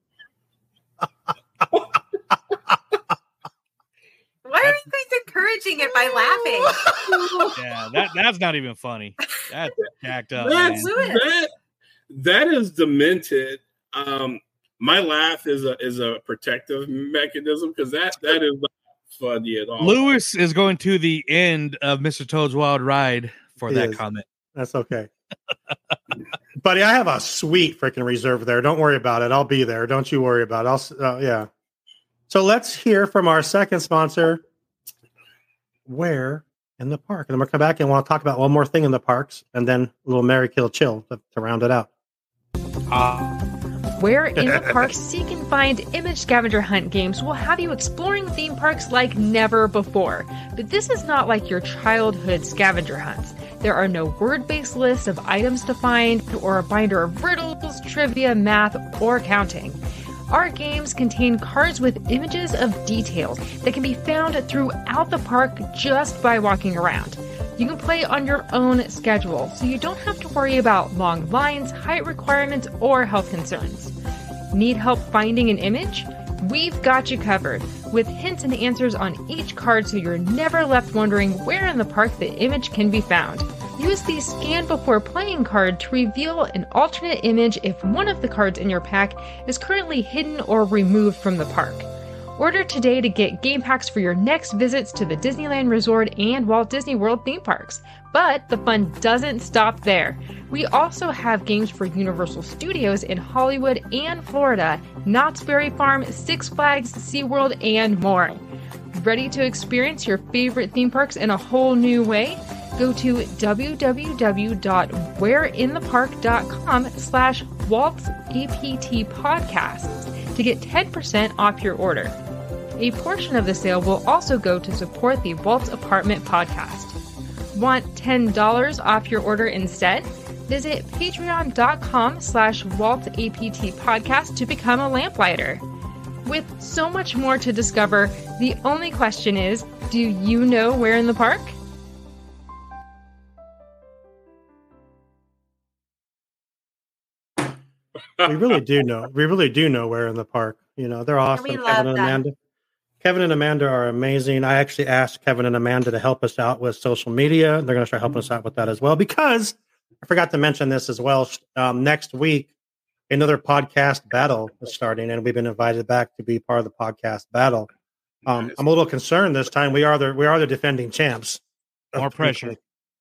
Why are you guys encouraging it by laughing? Yeah, that's not even funny. That's jacked up. That is demented. My laugh is a protective mechanism because that is not funny at all. Lewis is going to the end of Mr. Toad's Wild Ride for that comment. That's okay. Buddy, I have a sweet freaking reserve there. Don't worry about it. I'll be there. Don't you worry about it. Yeah. So let's hear from our second sponsor, Where in the Park. And then we'll come back and we'll talk about one more thing in the parks and then a little Mary Kill Chill to round it out. Where in the Park Seek and Find Image Scavenger Hunt games will have you exploring theme parks like never before. But this is not like your childhood scavenger hunts. There are no word-based lists of items to find or a binder of riddles, trivia, math, or counting. Our games contain cards with images of details that can be found throughout the park just by walking around. You can play on your own schedule, so you don't have to worry about long lines, height requirements, or health concerns. Need help finding an image? We've got you covered, with hints and answers on each card so you're never left wondering where in the park the image can be found. Use the Scan Before Playing card to reveal an alternate image if one of the cards in your pack is currently hidden or removed from the park. Order today to get game packs for your next visits to the Disneyland Resort and Walt Disney World theme parks. But the fun doesn't stop there. We also have games for Universal Studios in Hollywood and Florida, Knott's Berry Farm, Six Flags, SeaWorld, and more. Ready to experience your favorite theme parks in a whole new way? Go to www.whereinthepark.com/WaltzAPT podcasts to get 10% off your order. A portion of the sale will also go to support the Waltz Apartment podcast. Want $10 off your order instead? Visit patreon.com/WaltzAPT podcast to become a lamplighter. With so much more to discover, the only question is, do you know where in the park? We really do know. We really do know where in the park. You know, they're awesome. Kevin and Amanda are amazing. I actually asked Kevin and Amanda to help us out with social media. They're going to start helping us out with that as well, because I forgot to mention this as well. Next week, another podcast battle is starting, and we've been invited back to be part of the podcast battle. I'm a little concerned this time. We are the defending champs. More pressure.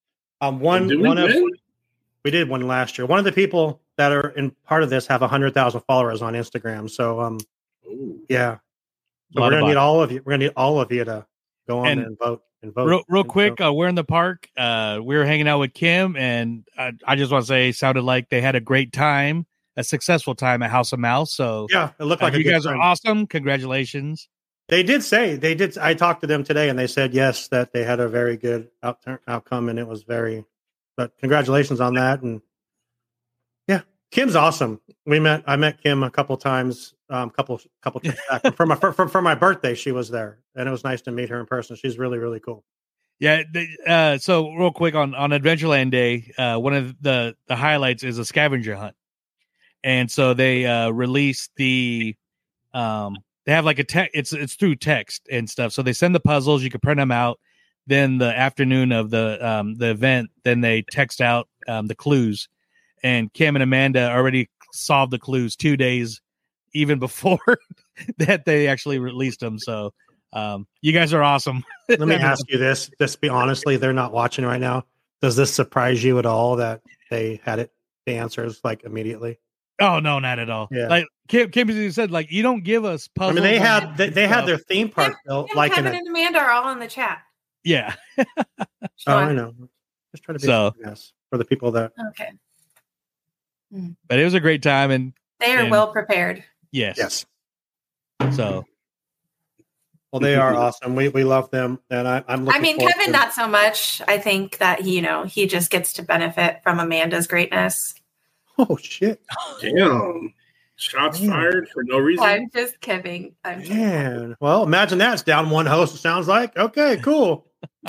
We did one last year. One of the people that are in part of this have 100,000 followers on Instagram. So, yeah. So we're gonna need all of you. We're gonna need all of you to go on and vote. Real quick, we're in the park. We were hanging out with Kim, and I just want to say, it sounded like they had a great time, a successful time at House of Mouse. So yeah, it looked like you guys are awesome. Congratulations. They did. I talked to them today, and they said yes, that they had a very good outcome, and it was very. But congratulations on that, and yeah. Kim's awesome. I met Kim a couple times, couple trips back. For my birthday, she was there, and it was nice to meet her in person. She's really, really cool. Yeah. So real quick on Adventureland Day, one of the highlights is a scavenger hunt, and so they released the they have like it's through text and stuff. So they send the puzzles. You can print them out. Then the afternoon of the event, then they text out the clues. And Kim and Amanda already solved the clues 2 days even before that they actually released them. So you guys are awesome. Let me ask you this. Just be honestly, they're not watching right now. Does this surprise you at all that they had the answers like immediately? Oh no, not at all. Yeah. Like Kim said, like you don't give us puzzles. I mean, they had their theme park built. Like Kevin and Amanda are all in the chat. Yeah. Oh, I know. Just trying to be yes for the people that. Okay. But it was a great time, and they are well prepared. Yes. So. Well, they are awesome. We love them, and I'm. I mean, Kevin, not so much. I think that he just gets to benefit from Amanda's greatness. Oh shit! Damn. Shots fired for no reason. I'm just kidding. Man, well, imagine that. It's down one host. It sounds like okay, cool.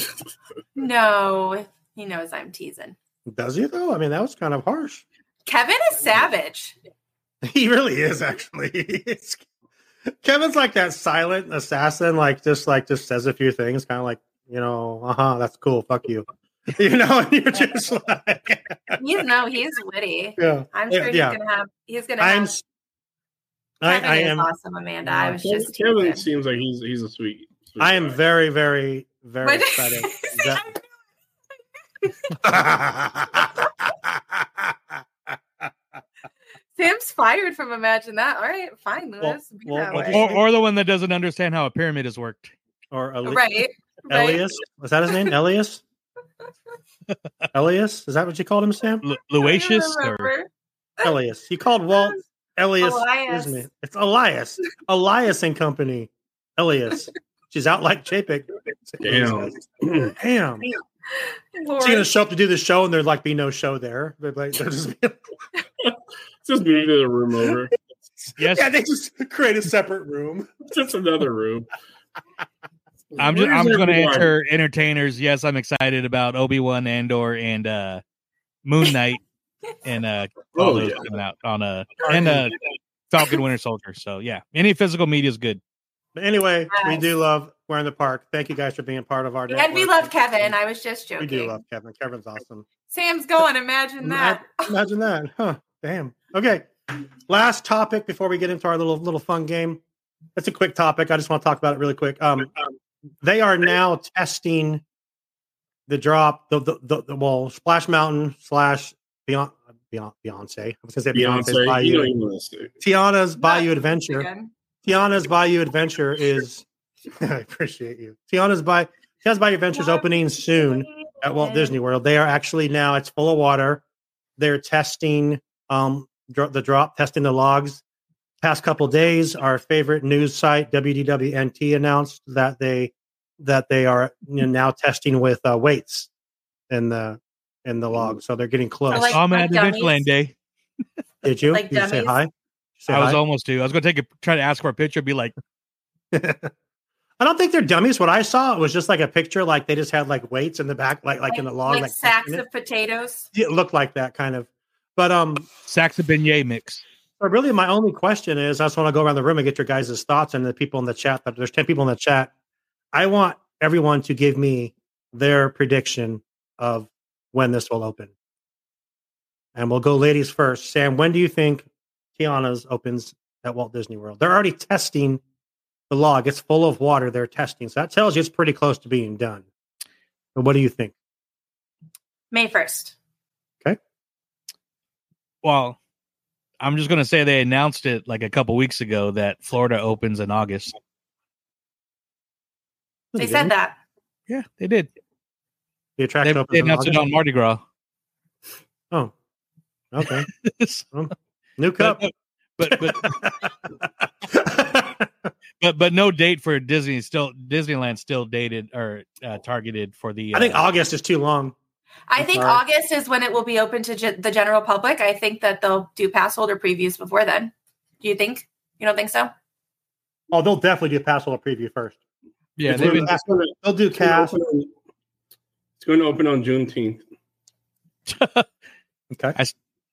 No, he knows I'm teasing. Does he though? I mean, that was kind of harsh. Kevin is savage. He really is, actually. Kevin's like that silent assassin, just says a few things, kind of like, that's cool, fuck you. And you're just like he's witty. Yeah. I'm sure he's gonna have I am awesome, Amanda. I was just Kevin seems like he's a sweet I am very, very, very excited. Sam's fired from Imagine That. All right, fine, Lewis. Or the one that doesn't understand how a pyramid is worked. Or right. Elias. Was that his name? Elias? Elias? Is that what you called him, Sam? Luacious? Elias. You called Walt Elias. Elias. It's Elias. Elias and Company. Elias. She's out like Chapek. Damn. She's going to show up to do the show, and there'd be no show there. They're just just move the room over. Yes. Yeah, they just create a separate room. Just another room. I'm going to enter entertainers. Yes, I'm excited about Obi-Wan, Andor, and Moon Knight, and all those coming out on Falcon Winter Soldier. So yeah, any physical media is good. But anyway, we do love We're in the Park. Thank you guys for being part of our day. And we love Kevin. I was just joking. We do love Kevin. Kevin's awesome. Sam's going. Imagine that. Imagine that. Huh. Damn. Okay. Last topic before we get into our little fun game. It's a quick topic. I just want to talk about it really quick. They are now testing the drop, the Splash Mountain / Beyonce. I was going to say Beyonce's Bayou. Tiana's Bayou Adventure. Tiana's Bayou Adventure is. I appreciate you. Tiana's Bayou Adventure is opening soon at Walt Disney World. They are actually now. It's full of water. They're testing the drop, testing the logs. Past couple days, our favorite news site WDWNT announced that they are now testing with weights in the log, so they're getting close. I'm at Adventureland Day. Did you? Did you say hi? I was almost to. I was going to try to ask for a picture. Be like, I don't think they're dummies. What I saw was just like a picture, like they just had like weights in the back, like in the log, like sacks of potatoes. Yeah, it looked like that kind of, but sacks of beignet mix. But really, my only question is, I just want to go around the room and get your guys' thoughts and the people in the chat. There's 10 people in the chat. I want everyone to give me their prediction of when this will open. And we'll go ladies first. Sam, when do you think Tiana's opens at Walt Disney World? They're already testing the log. It's full of water. They're testing. So that tells you it's pretty close to being done. But what do you think? May 1st. Okay. Well, I'm just going to say they announced it like a couple weeks ago that Florida opens in August. They said that. Yeah, they did. The attraction opens they announced it on Mardi Gras. Oh, okay. New cup. But no date for Disney. Disneyland still dated or targeted for the. I think August is too long. I think August is when it will be open to the general public. I think that they'll do pass holder previews before then. Do you think? You don't think so? Oh, they'll definitely do pass holder preview first. Yeah, they'll do cast. It's going to open on Juneteenth. Okay.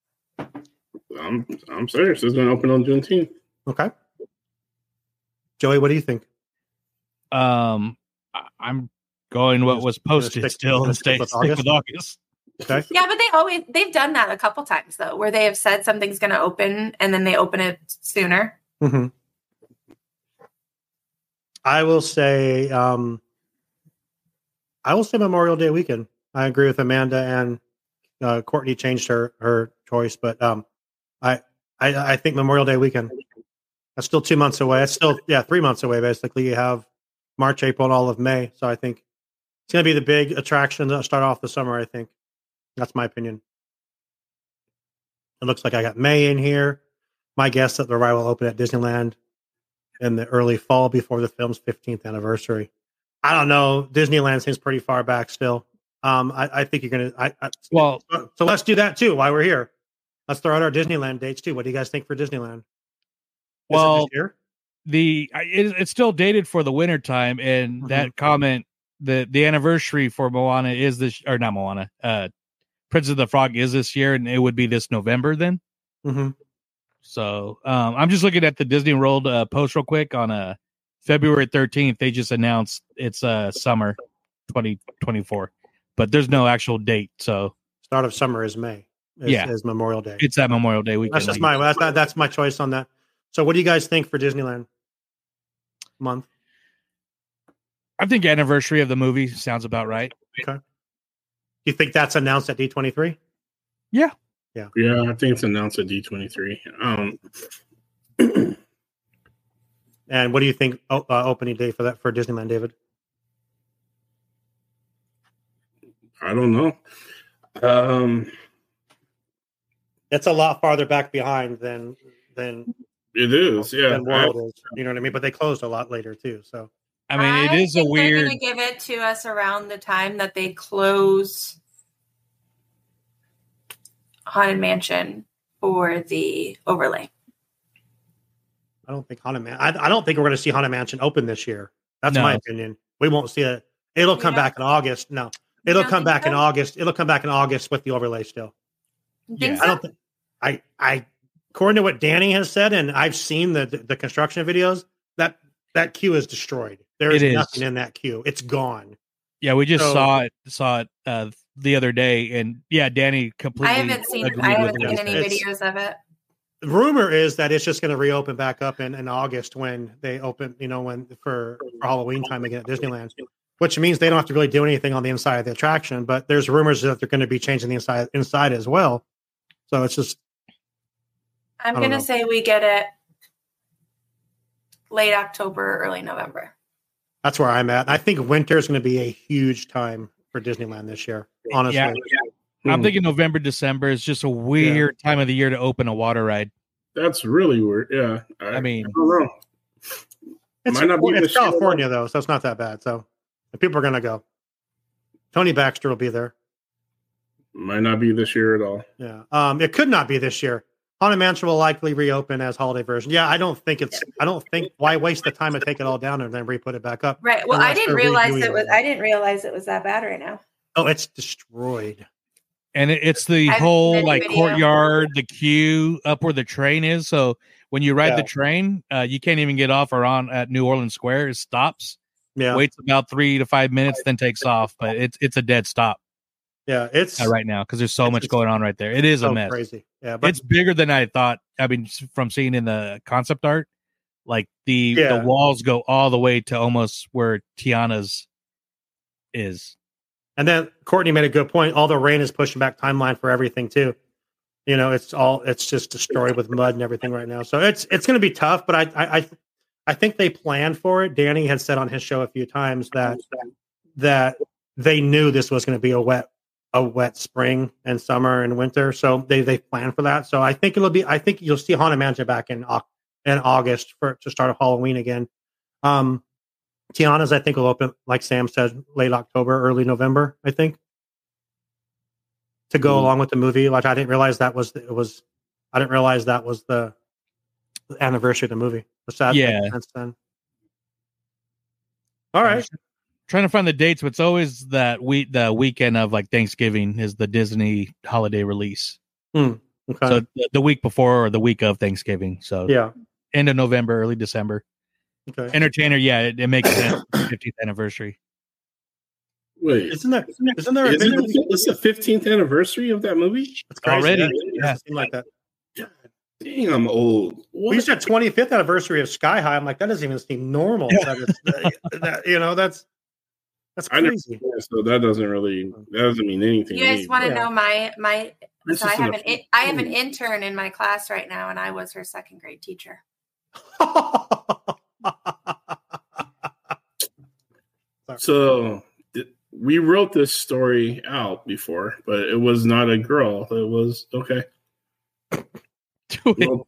I'm serious. It's going to open on Juneteenth. Okay. Joey, what do you think? I'm going what was posted still and stick with August. Okay. Yeah, but they've done that a couple times though, where they have said something's going to open and then they open it sooner. Mm-hmm. I will say Memorial Day weekend. I agree with Amanda, and Courtney changed her choice, but I think Memorial Day weekend. That's still 2 months away. It's still 3 months away. Basically, you have March, April, and all of May. So I think it's going to be the big attraction to start off the summer. I think that's my opinion. It looks like I got May in here. My guess that the ride will open at Disneyland in the early fall before the film's 15th anniversary. I don't know. Disneyland seems pretty far back still. I think you're going to. So let's do that too while we're here. Let's throw out our Disneyland dates too. What do you guys think for Disneyland? Well, it's still dated for the winter time, and that comment, the anniversary for Moana is this, or not Moana, Princess of the Frog is this year, and it would be this November then. Mm-hmm. So I'm just looking at the Disney World post real quick on February 13th. They just announced it's summer 2024, but there's no actual date. So start of summer is May. Is Memorial Day. It's that Memorial Day weekend. That's just that's my choice on that. So what do you guys think for Disneyland month? I think anniversary of the movie sounds about right. Okay. Do you think that's announced at D23? Yeah. Yeah, I think it's announced at D23. And what do you think opening day for Disneyland, David? I don't know. It's a lot farther back behind than it is. Yeah, than World is. You know what I mean? But they closed a lot later too. So I mean, it is a weird. They're going to give it to us around the time that they close Haunted Mansion for the overlay. I don't think Haunted Mansion. I don't think we're going to see Haunted Mansion open this year. That's my opinion. We won't see it. It'll come back in August. No, it'll come back in August. It'll come back in August with the overlay still. Yeah, I don't think. I according to what Danny has said, and I've seen the construction videos, that queue is destroyed. There is nothing in that queue. It's gone. Yeah, we just saw it the other day, and Danny completely. I haven't seen any videos of it. The rumor is that it's just going to reopen back up in August when they open, for Halloween time again at Disneyland, which means they don't have to really do anything on the inside of the attraction. But there's rumors that they're going to be changing the inside as well. So it's just. I'm going to say we get it late October, early November. That's where I'm at. I think winter is going to be a huge time for Disneyland this year. Honestly, I'm thinking November, December is just a weird time of the year to open a water ride. That's really weird. Yeah, I mean, I don't know. It's California though, so it's not that bad. So the people are going to go. Tony Baxter will be there. Might not be this year at all. Yeah, it could not be this year. Haunted Mansion will likely reopen as holiday version. Yeah, I don't think why waste the time to take it all down and then re-put it back up. Right. Well, I didn't realize it was that bad right now. Oh, it's destroyed. And it's the whole courtyard, the queue up where the train is. So when you ride the train, you can't even get off or on at New Orleans Square. It stops. Yeah. Waits about 3 to 5 minutes, then takes off. But it's a dead stop. Yeah, it's right now because there's so much going on right there. It is a mess. Crazy. Yeah, but it's bigger than I thought. I mean, from seeing in the concept art, like the walls go all the way to almost where Tiana's is. And then Courtney made a good point. All the rain is pushing back timeline for everything too. It's just destroyed with mud and everything right now. So it's going to be tough. But I think they planned for it. Danny had said on his show a few times that they knew this was going to be a wet spring and summer and winter, so they plan for that. So I think you'll see Haunted Mansion back in August to start Halloween again. Tiana's I think will open, like Sam said, late October, early November. I think. to go along with the movie. Like I didn't realize that was I didn't realize that was the anniversary of the movie. That makes sense then. All right. Trying to find the dates, but it's always the weekend of like Thanksgiving is the Disney holiday release. Okay. So the week before or the week of Thanksgiving. So yeah, end of November, early December. Okay. Entertainer, it makes sense. 50th anniversary. Wait, isn't there? It's the 15th anniversary of that movie? It's crazy. Already. Yeah. It seemed like that. God dang, I'm old. What? We said 25th anniversary of Sky High. I'm like, that doesn't even seem normal. That's crazy. So that doesn't mean anything. You guys want to know my so I have an intern in my class right now, and I was her second grade teacher. So we wrote this story out before, but it was not a girl. It was okay. Well,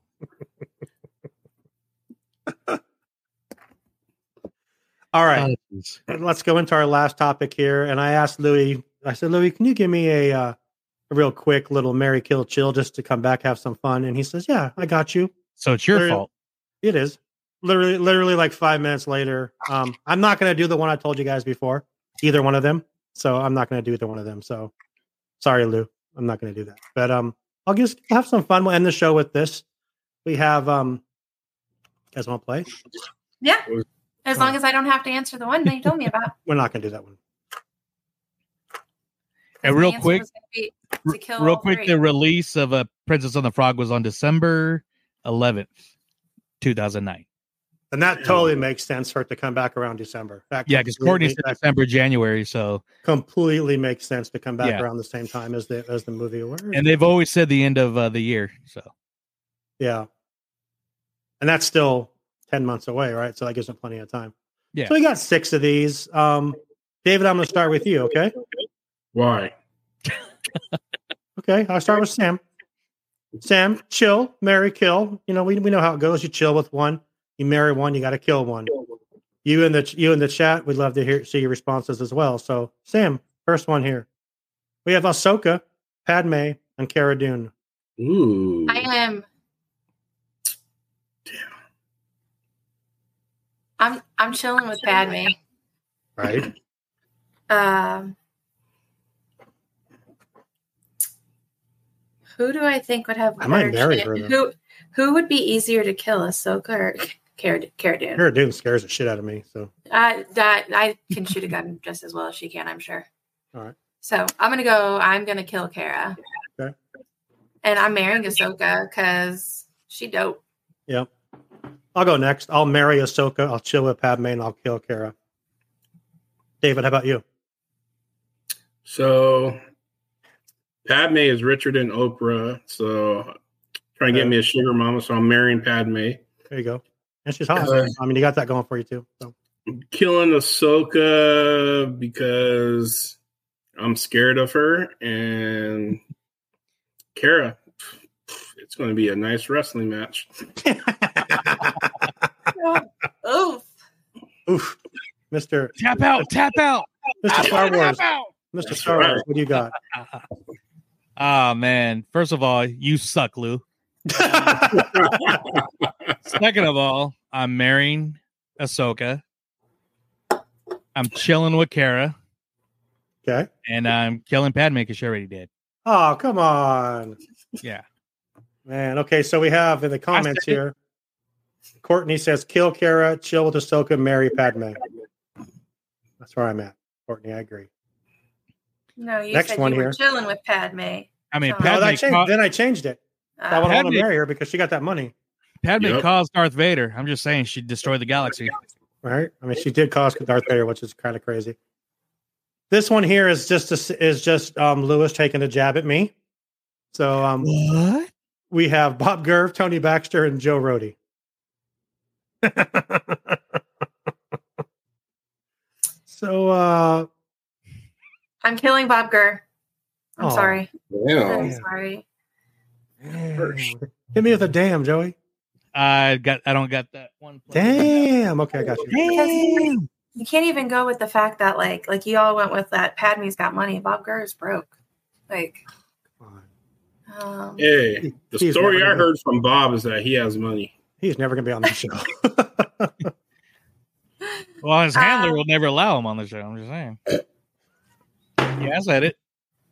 all right, let's go into our last topic here. And I asked Louis, I said, Louis, can you give me a real quick little Marry, Kill, Chill just to come back, have some fun? And he says, yeah, I got you. So it's your fault. It is. Literally like 5 minutes later. I'm not going to do the one I told you guys before, either one of them. So I'm not going to do either one of them. So sorry, Lou. I'm not going to do that. But I'll just have some fun. We'll end the show with this. We have you guys want to play? Yeah. As long as I don't have to answer the one that you told me about. We're not going to do that one. And real quick, the release of Princess and the Frog was on December 11th, 2009. And that totally makes sense for it to come back around December. Because Courtney said December, January, so completely makes sense to come back around the same time as the movie. And they've always said the end of the year. So yeah, and that's still 10 months away, right? So that gives them plenty of time. Yeah. So we got 6 of these. David, I'm going to start with you. Okay. Why? Okay, I'll start with Sam. Sam, chill, marry, kill. You know, we know how it goes. You chill with one, you marry one, you got to kill one. You in the chat, we'd love to see your responses as well. So, Sam, first one here. We have Ahsoka, Padme, and Cara Dune. Ooh. I am. Damn. I'm chilling with Padme. Right. Who do I think would have? I might marry her. Who would be easier to kill, Ahsoka or Cara Dune? Cara Dune scares the shit out of me. So I can shoot a gun just as well as she can, I'm sure. All right. So I'm gonna kill Cara. Okay. And I'm marrying Ahsoka because she dope. Yep. I'll go next. I'll marry Ahsoka. I'll chill with Padme, and I'll kill Cara. David, how about you? So Padme is richer than Oprah, so trying to get me a sugar mama, so I'm marrying Padme. There you go. And she's hot. I mean, you got that going for you too. So. Killing Ahsoka because I'm scared of her, and Cara, it's going to be a nice wrestling match. Oof. Mr. Tap out. Mr. Star Wars. Mr. Star Wars, what do you got? Oh, man. First of all, you suck, Lou. Second of all, I'm marrying Ahsoka. I'm chilling with Cara. Okay. And I'm killing Padme because she already did. Oh, come on. Yeah. Man, okay, so we have in the comments here, Courtney says, kill Cara, chill with Ahsoka, marry Padme. That's where I'm at. Courtney, I agree. No, you Next said one you were here. chilling with Padme. I mean, then I changed it. I want to marry her because she got that money. Padme caused Darth Vader. I'm just saying she destroyed the galaxy. Right? I mean, she did cause Darth Vader, which is kind of crazy. This one here is just Lewis taking a jab at me. So what? We have Bob Gurr, Tony Baxter, and Joe Rody. So I'm killing Bob Gurr. I'm sorry. Yeah. I'm sorry. Hit me with a damn, Joey. I don't got that one. Damn. Okay, I got you. Damn. You can't even go with the fact that like you all went with that Padme's got money. Bob Gurr is broke. Like Hey, the story I heard from Bob is that he has money. He's never going to be on the show. Well, his handler will never allow him on the show. I'm just saying. Yeah, I said it.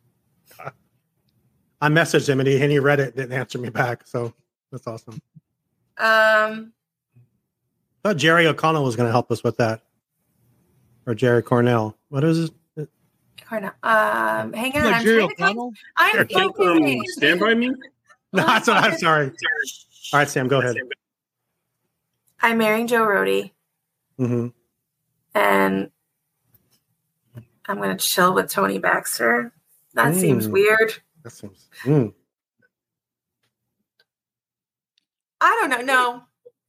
I messaged him and he read it, didn't answer me back. So that's awesome. I thought Jerry O'Connell was going to help us with that, or Jerry Cornell. What is it? Cornell. Hang on. I'm Jerry trying O'Connell. I'm focusing. Stand by me. No, that's what I'm sorry. All right, Sam, go ahead. I'm marrying Joe Rody, Mm-hmm. and I'm going to chill with Tony Baxter. That seems weird. That seems. I don't know. No.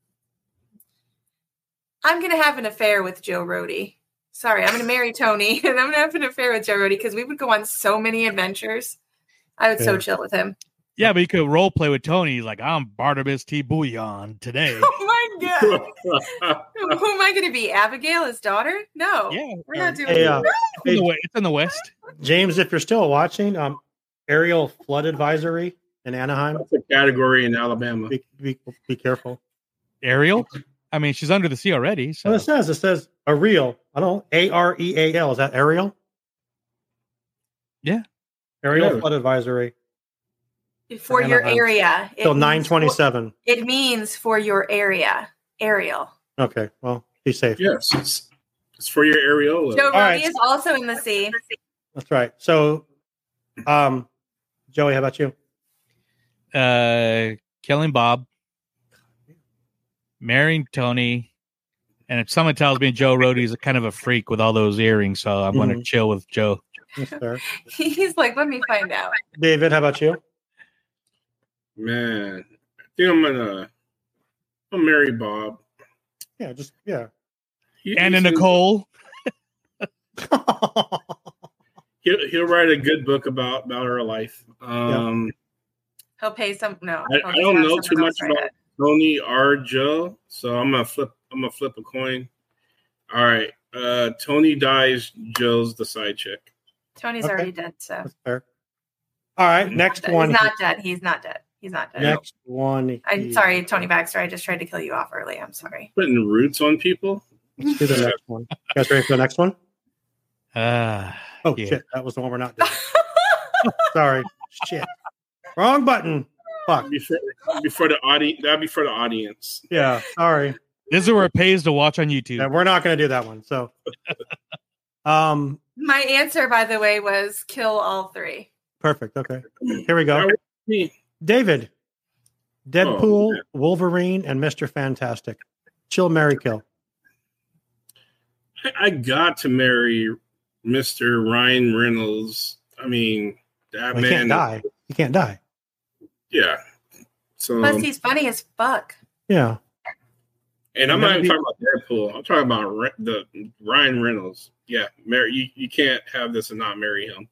I'm going to have an affair with Joe Rody. Sorry, I'm going to marry Tony, and I'm going to have an affair with Joe Rody because we would go on so many adventures. I would so chill with him. Yeah, but you could role play with Tony. Like, I'm Barnabas T. Bouillon today. Oh, my God. Who am I going to be? Abigail, his daughter? No. Yeah. We're not doing It's in the West. James, if you're still watching, aerial flood advisory in Anaheim. That's a category in Alabama. Be careful. Ariel? I mean, she's under the sea already. So. Well, it says Ariel. I don't know. Areal. Is that Ariel? Yeah. Aerial flood advisory. For your area. Till 9/27. It means for your area. Ariel. Okay. Well, be safe. Yes. It's for your areola. Joe Rody is also in the sea. That's right. So, Joey, how about you? Killing Bob, marrying Tony, and if someone tells me Joe Rody's kind of a freak with all those earrings, so I'm going to chill with Joe. That's fair. He's like, let me find out. David, how about you? Man, I think I'm gonna marry Bob. Yeah, Anna Nicole. He'll write a good book about her life. He'll pay some. No, I don't know too much about Tony or Joe, so I'm gonna flip a coin. All right, Tony dies. Joe's the side chick. Tony's already dead, so that's fair. All right, next one. He's not dead. He's not dead. Next one. I'm sorry, Tony Baxter. I just tried to kill you off early. I'm sorry. Putting roots on people. Let's do the next one. You guys ready for the next one? Shit. That was the one we're not doing. Sorry. Shit. Wrong button. Fuck. Before the audience. That'd be for the audience. Yeah. Sorry. This is where it pays to watch on YouTube. Yeah, we're not going to do that one. So, my answer, by the way, was kill all three. Perfect. Okay. Here we go. David, Deadpool, Wolverine, and Mr. Fantastic. Chill, marry, kill. I got to marry Mr. Ryan Reynolds. I mean, that man. He can't die. He can't die. Yeah. So. Plus, he's funny as fuck. Yeah. And I'm not even talking about Deadpool. I'm talking about the Ryan Reynolds. Yeah, marry you can't have this and not marry him.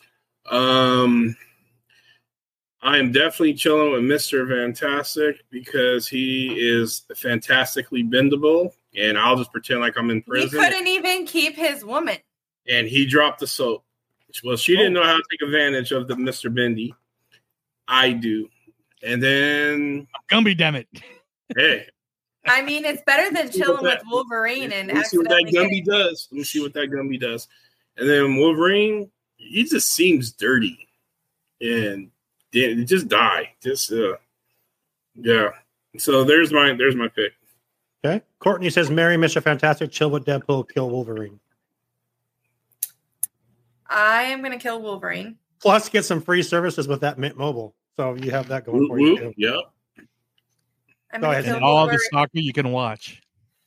I am definitely chilling with Mr. Fantastic because he is fantastically bendable, and I'll just pretend like I'm in prison. He couldn't even keep his woman. And he dropped the soap. Well, she didn't know how to take advantage of the Mr. Bendy. I do. And then Gumby, damn it. Hey. I mean, it's better than chilling with Wolverine and Let me see what that Gumby does. Let me see what that Gumby does. And then Wolverine, he just seems dirty. And just die. Yeah. So there's my pick. Okay. Courtney says marry Mr. Fantastic, chill with Deadpool, kill Wolverine. I am gonna kill Wolverine. Plus get some free services with that Mint Mobile. So you have that going for you too. Yep. Go ahead. And all the soccer you can watch.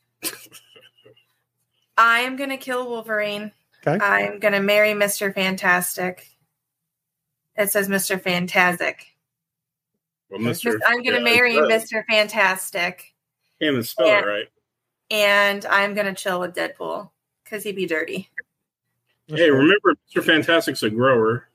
I am gonna kill Wolverine. Okay. I'm gonna marry Mr. Fantastic. It says Mr. Fantastic. Well, I'm going to marry Mr. Fantastic. Can't even spell it right. And I'm going to chill with Deadpool because he'd be dirty. Hey, remember, Mr. Fantastic's a grower.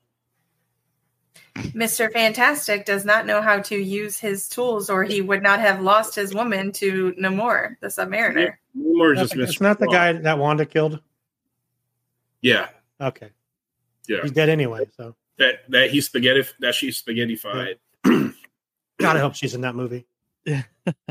Mr. Fantastic does not know how to use his tools, or he would not have lost his woman to Namor, the Submariner. Namor just It's not the guy that Wanda killed? Yeah. Okay. Yeah. He's dead anyway, so. she's spaghettified. God, I hope she's in that movie. What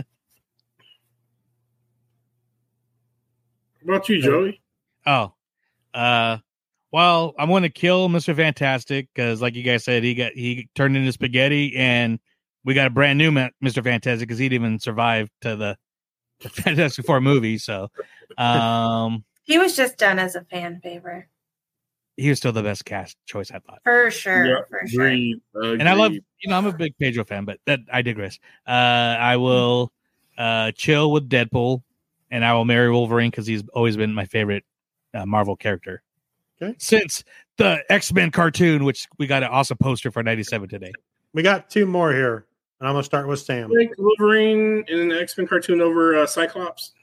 about you, Joey? Oh, well, I'm going to kill Mr. Fantastic because, like you guys said, he turned into spaghetti, and we got a brand new Mr. Fantastic because he didn't even survive to the Fantastic Four movie. So, he was just done as a fan favorite. He was still the best cast choice, I thought. For sure. Yeah, for sure. And I love, I'm a big Pedro fan, but I digress. I will chill with Deadpool, and I will marry Wolverine because he's always been my favorite Marvel character. Okay. Since the X-Men cartoon, which we got an awesome poster for 97 today. We got two more here, and I'm going to start with Sam. Like Wolverine in an X-Men cartoon over Cyclops.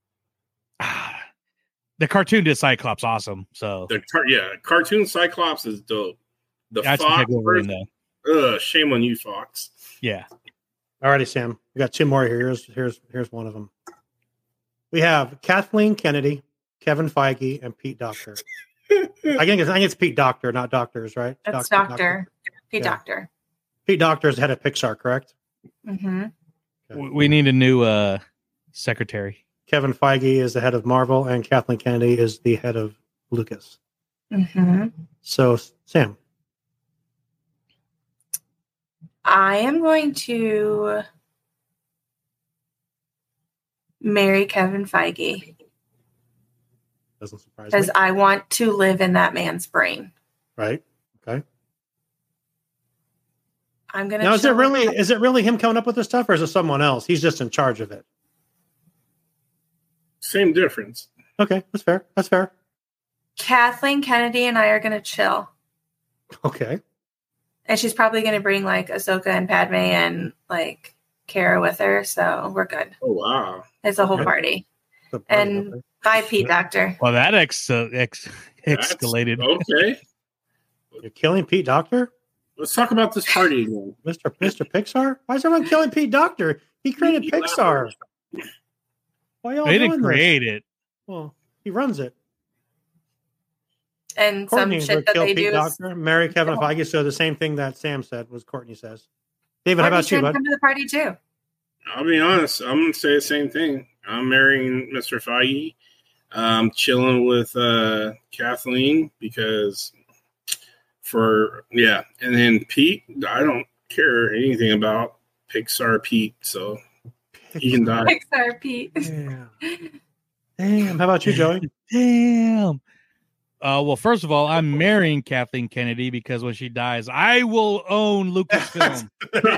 The cartoon did Cyclops awesome. So cartoon Cyclops is dope. The That's Fox Wolverine, though. Shame on you, Fox. Yeah. Alrighty, Sam. We got two more here. Here's one of them. We have Kathleen Kennedy, Kevin Feige, and Pete Docter. I think it's Pete Docter, not Doctors, right? That's Doctor. Pete Docter. Pete Docter is the head of Pixar, correct? Mm-hmm. Okay. We need a new secretary. Kevin Feige is the head of Marvel, and Kathleen Kennedy is the head of Lucas. Mm-hmm. So, Sam. I am going to marry Kevin Feige. Doesn't surprise me. Because I want to live in that man's brain. Right. Okay. I'm gonna. Now, is it really him coming up with this stuff, or is it someone else? He's just in charge of it. Same difference. Okay, that's fair. Kathleen Kennedy and I are gonna chill. Okay. And she's probably gonna bring like Ahsoka and Padme and like Kara with her, so we're good. Oh wow! It's a whole party. And bye, Pete Docter. Well, that escalated. Okay. You're killing Pete Docter? Let's talk about this party again. Mr. Pixar? Why is everyone killing Pete Docter? He created Pixar. Why y'all They doing didn't create it. Well, he runs it. And Courtney some shit that kill they Pete do. Docter, marry Kevin Feige. So the same thing that Sam said was Courtney says. David, how about you, bud? Come to the party too. I'll be honest. I'm gonna say the same thing. I'm marrying Mr. Feige. I'm chilling with Kathleen because and then Pete. I don't care anything about Pixar Pete, so he can die. Pixar Pete. Damn. How about you, Joey? Damn. Well, first of all, I'm marrying Kathleen Kennedy because when she dies, I will own Lucasfilm.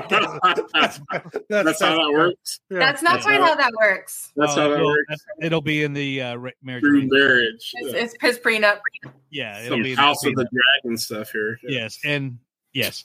That's how that works. Yeah. That's not quite how that works. That's how that works. It'll be in the marriage. Through marriage. It's his prenup. Yeah. It'll be House of the Dragon stuff here. Yes. And yes.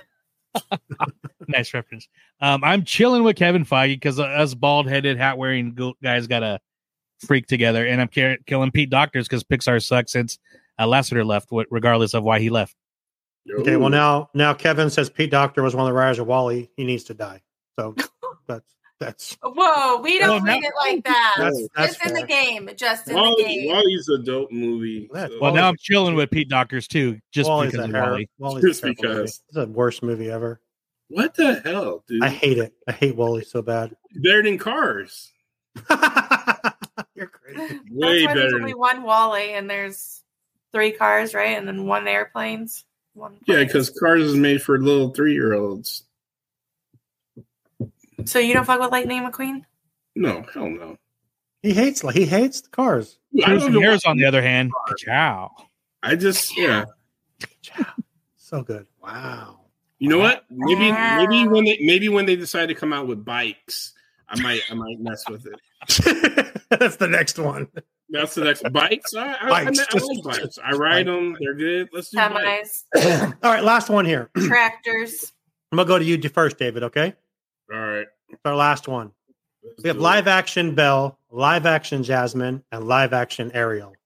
Nice reference. I'm chilling with Kevin Feige because us bald-headed, hat-wearing guys got to freak together, and I'm killing Pete Docters because Pixar sucks since Lasseter left, regardless of why he left. Okay, well now Kevin says Pete Docter was one of the writers of WALL-E. He needs to die. So that's. Whoa, we don't read it like that. That's just in the game. Just in WALL-E, the game. WALL-E's a dope movie. Well, now I'm chilling with Pete Docters too, just because of WALL-E. Just because it's the worst movie ever. What the hell, dude? I hate it. I hate WALL-E so bad. Better than Cars. You're crazy. Way better. There's only one WALL-E, and there's 3 cars, right? And then 1 airplanes. Yeah, because Cars is made for little 3-year-olds. So you don't fuck with Lightning McQueen? No, hell no. He hates the cars. Cruise and Harris, on the other hand, ciao. I just So good. Wow. You know what? Maybe when they decide to come out with bikes, I might mess with it. That's the next one. That's the next bikes. I like bikes. I ride them. They're good. Let's do bikes. All right, last one here. Tractors. I'm gonna go to you first, David. Okay. All right. It's our last one. We have live action Belle, live action Jasmine, and live action Ariel.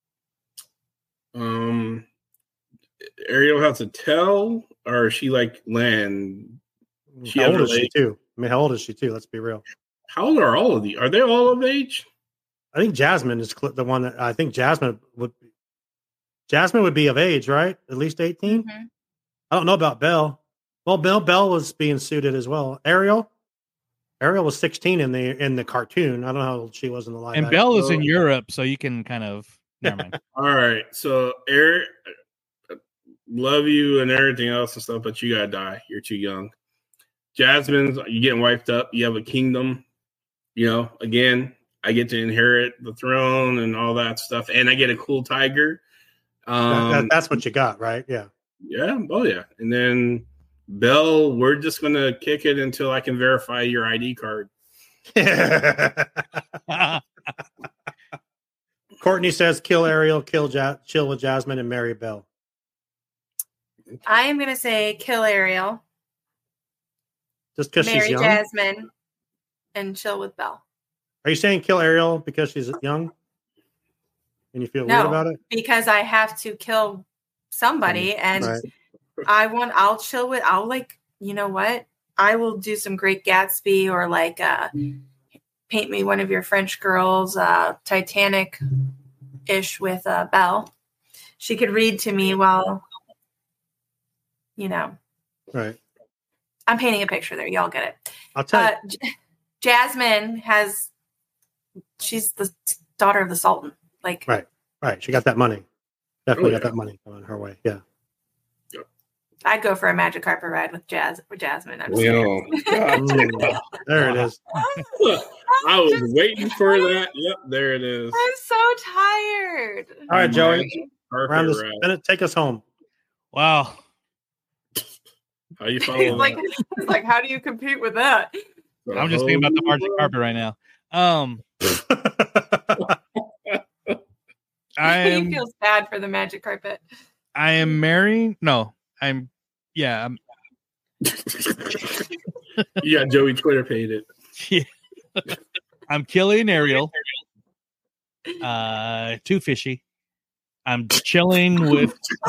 Ariel has to tell, or is she like Lan? How old is she too? I mean, how old is she too? Let's be real. How old are all of these? Are they all of age? I think Jasmine is the one that I think Jasmine would be of age, right? At least 18. Mm-hmm. I don't know about Belle. Well, Belle was being suited as well. Ariel was 16 in the cartoon. I don't know how old she was in the live. And Belle is in Europe, so you can kind of never mind. All right, so Eric, love you and everything else and stuff, but you gotta die. You're too young. Jasmine, you're getting wiped up. You have a kingdom. You know, again, I get to inherit the throne and all that stuff, and I get a cool tiger. That's what you got, right? Yeah. Yeah. Oh, yeah. And then Belle, we're just gonna kick it until I can verify your ID card. Courtney says, "Kill Ariel, chill with Jasmine, and marry Belle." I am gonna say kill Ariel, just because she's young. Marry Jasmine, and chill with Belle. Are you saying kill Ariel because she's young, and you feel weird about it? Because I have to kill somebody, and right. I'll chill with. I'll you know what? I will do some Great Gatsby or paint me one of your French girls, Titanic-ish with Belle. She could read to me while, Right. I'm painting a picture there. Y'all get it. I'll tell you. Jasmine she's the daughter of the Sultan. Right. She got that money. Definitely got that money on her way. Yeah. I'd go for a magic carpet ride with Jasmine. There it is. I was waiting for that. Yep, there it is. I'm so tired. All right, Joey. Around this minute, take us home. Wow. How you following? He's like, how do you compete with that? I'm just thinking about the magic carpet right now. He feels bad for the magic carpet. I am marrying. No, I'm. Yeah. You got Joey Twitter paid it. Yeah. I'm killing Ariel. Too fishy. I'm chilling with.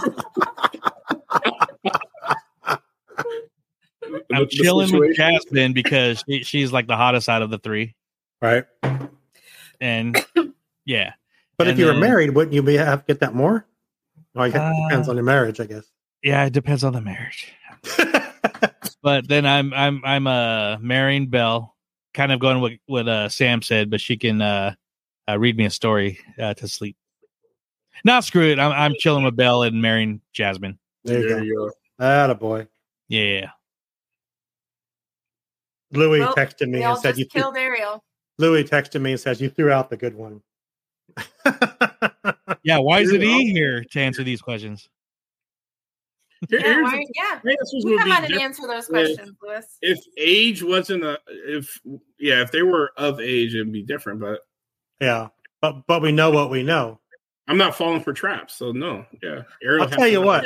I'm chilling with Jasmine because she's like the hottest out of the three. Right. And yeah. But if you were married, wouldn't you get that more? Well, it depends on your marriage, I guess. Yeah, it depends on the marriage. But then I'm marrying Belle, kind of going with what Sam said, but she can read me a story to sleep. No, screw it. I'm chilling with Belle and marrying Jasmine. There you go. Attaboy. Yeah. Louis texted me and said you killed Ariel. Louis texted me and says you threw out the good one. Yeah, why is it here to answer these questions? We haven't had to answer those questions, Louis. If age wasn't if they were of age, it'd be different. But yeah, but we know what we know. I'm not falling for traps, so no. Yeah, Ariel, I'll tell you what.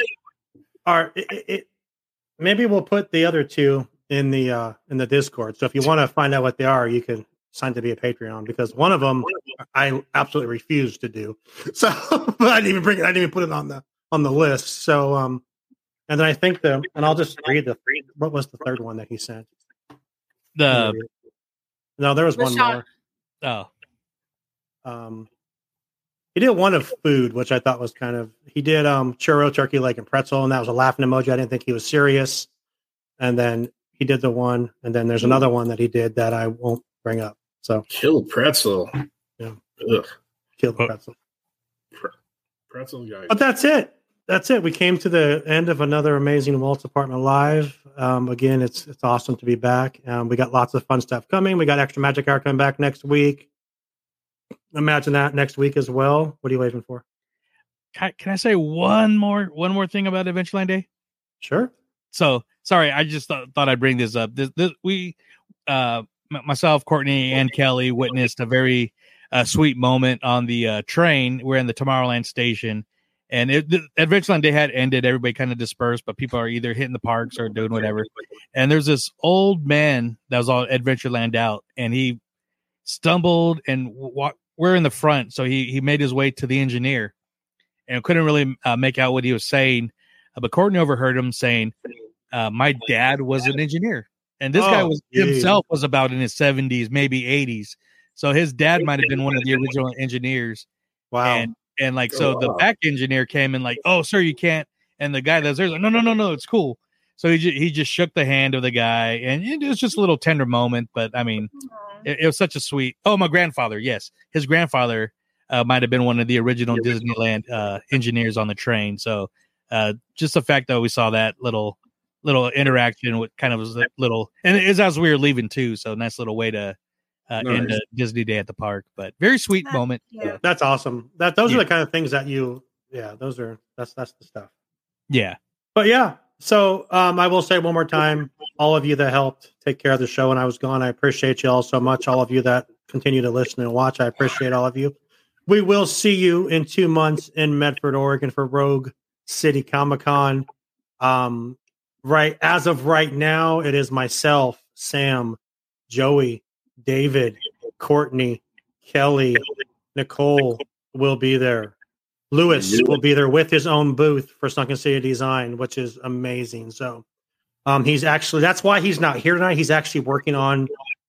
Maybe we'll put the other two in the Discord. So if you want to find out what they are, you can sign to be a Patreon, because one of them I absolutely refuse to do. So but I didn't even bring it. I didn't even put it on the list. So and then I think and I'll just read what was the third one that he sent? No, there was one more. Oh. He did one of food, which I thought was he did churro, turkey leg, and pretzel, and that was a laughing emoji. I didn't think he was serious. And then he did the one, and then there's another one that he did that I won't bring up. So kill pretzel. Yeah. Ugh. Kill the pretzel. Pretzel guy. But that's it. We came to the end of another amazing Walt's Apartment Live. Again, it's awesome to be back. We got lots of fun stuff coming. We got Extra Magic Hour coming back next week. Imagine that next week as well. What are you waiting for? Can I say one more thing about Adventureland Day? Sure. So sorry, I just thought I'd bring this up. We myself, Courtney, and Kelly witnessed a very sweet moment on the train. We're in the Tomorrowland station, and Adventureland Day had ended. Everybody kind of dispersed, but people are either hitting the parks or doing whatever. And there's this old man that was all Adventureland out, and he stumbled and we're in the front, so he made his way to the engineer and couldn't really make out what he was saying. But Courtney overheard him saying, "My dad was an engineer," and this guy himself was about in his 70s, maybe 80s. So his dad might have been one of the original engineers. Wow! And the back engineer came and like, "Oh, sir, you can't And the guy that's there's like, no, it's cool. So he just shook the hand of the guy, and it was just a little tender moment. But I mean, it was such a sweet. Oh, my grandfather, yes, his grandfather might have been one of the original Disneyland engineers on the train. So just the fact that we saw that little interaction with kind of was a little, and it is as we were leaving too. So nice little way to end a Disney day at the park. But very sweet moment. Yeah. That's awesome. Those are the kind of things that that's the stuff. Yeah. But yeah. So I will say one more time, all of you that helped take care of the show when I was gone, I appreciate you all so much. All of you that continue to listen and watch, I appreciate all of you. We will see you in 2 months in Medford, Oregon for Rogue City Comic-Con. Right as of right now, it is myself, Sam, Joey, David, Courtney, Kelly, Nicole will be there. Lewis will be there with his own booth for Sunken City Design, which is amazing. So he's actually, that's why he's not here tonight. He's actually working on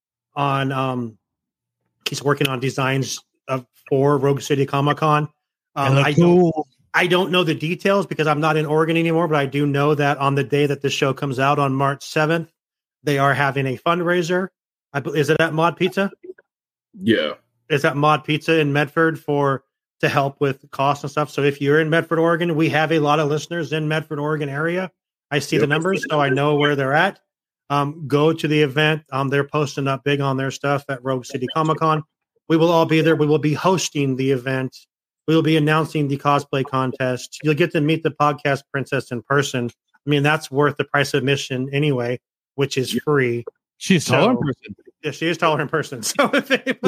designs for Rogue City Comic-Con. I don't know the details because I'm not in Oregon anymore, but I do know that on the day that the show comes out on March 7th, they are having a fundraiser. Is it at Mod Pizza? Yeah. Is that Mod Pizza in Medford to help with costs and stuff? So if you're in Medford, Oregon, we have a lot of listeners in Medford, Oregon area. I see the numbers, so I know where they're at. Go to the event. They're posting up big on their stuff at Rogue City Comic-Con. We will all be there. We will be hosting the event. We will be announcing the cosplay contest. You'll get to meet the podcast princess in person. I mean, that's worth the price of admission anyway, which is free. She's taller in person. Yeah, she is taller in person. So, but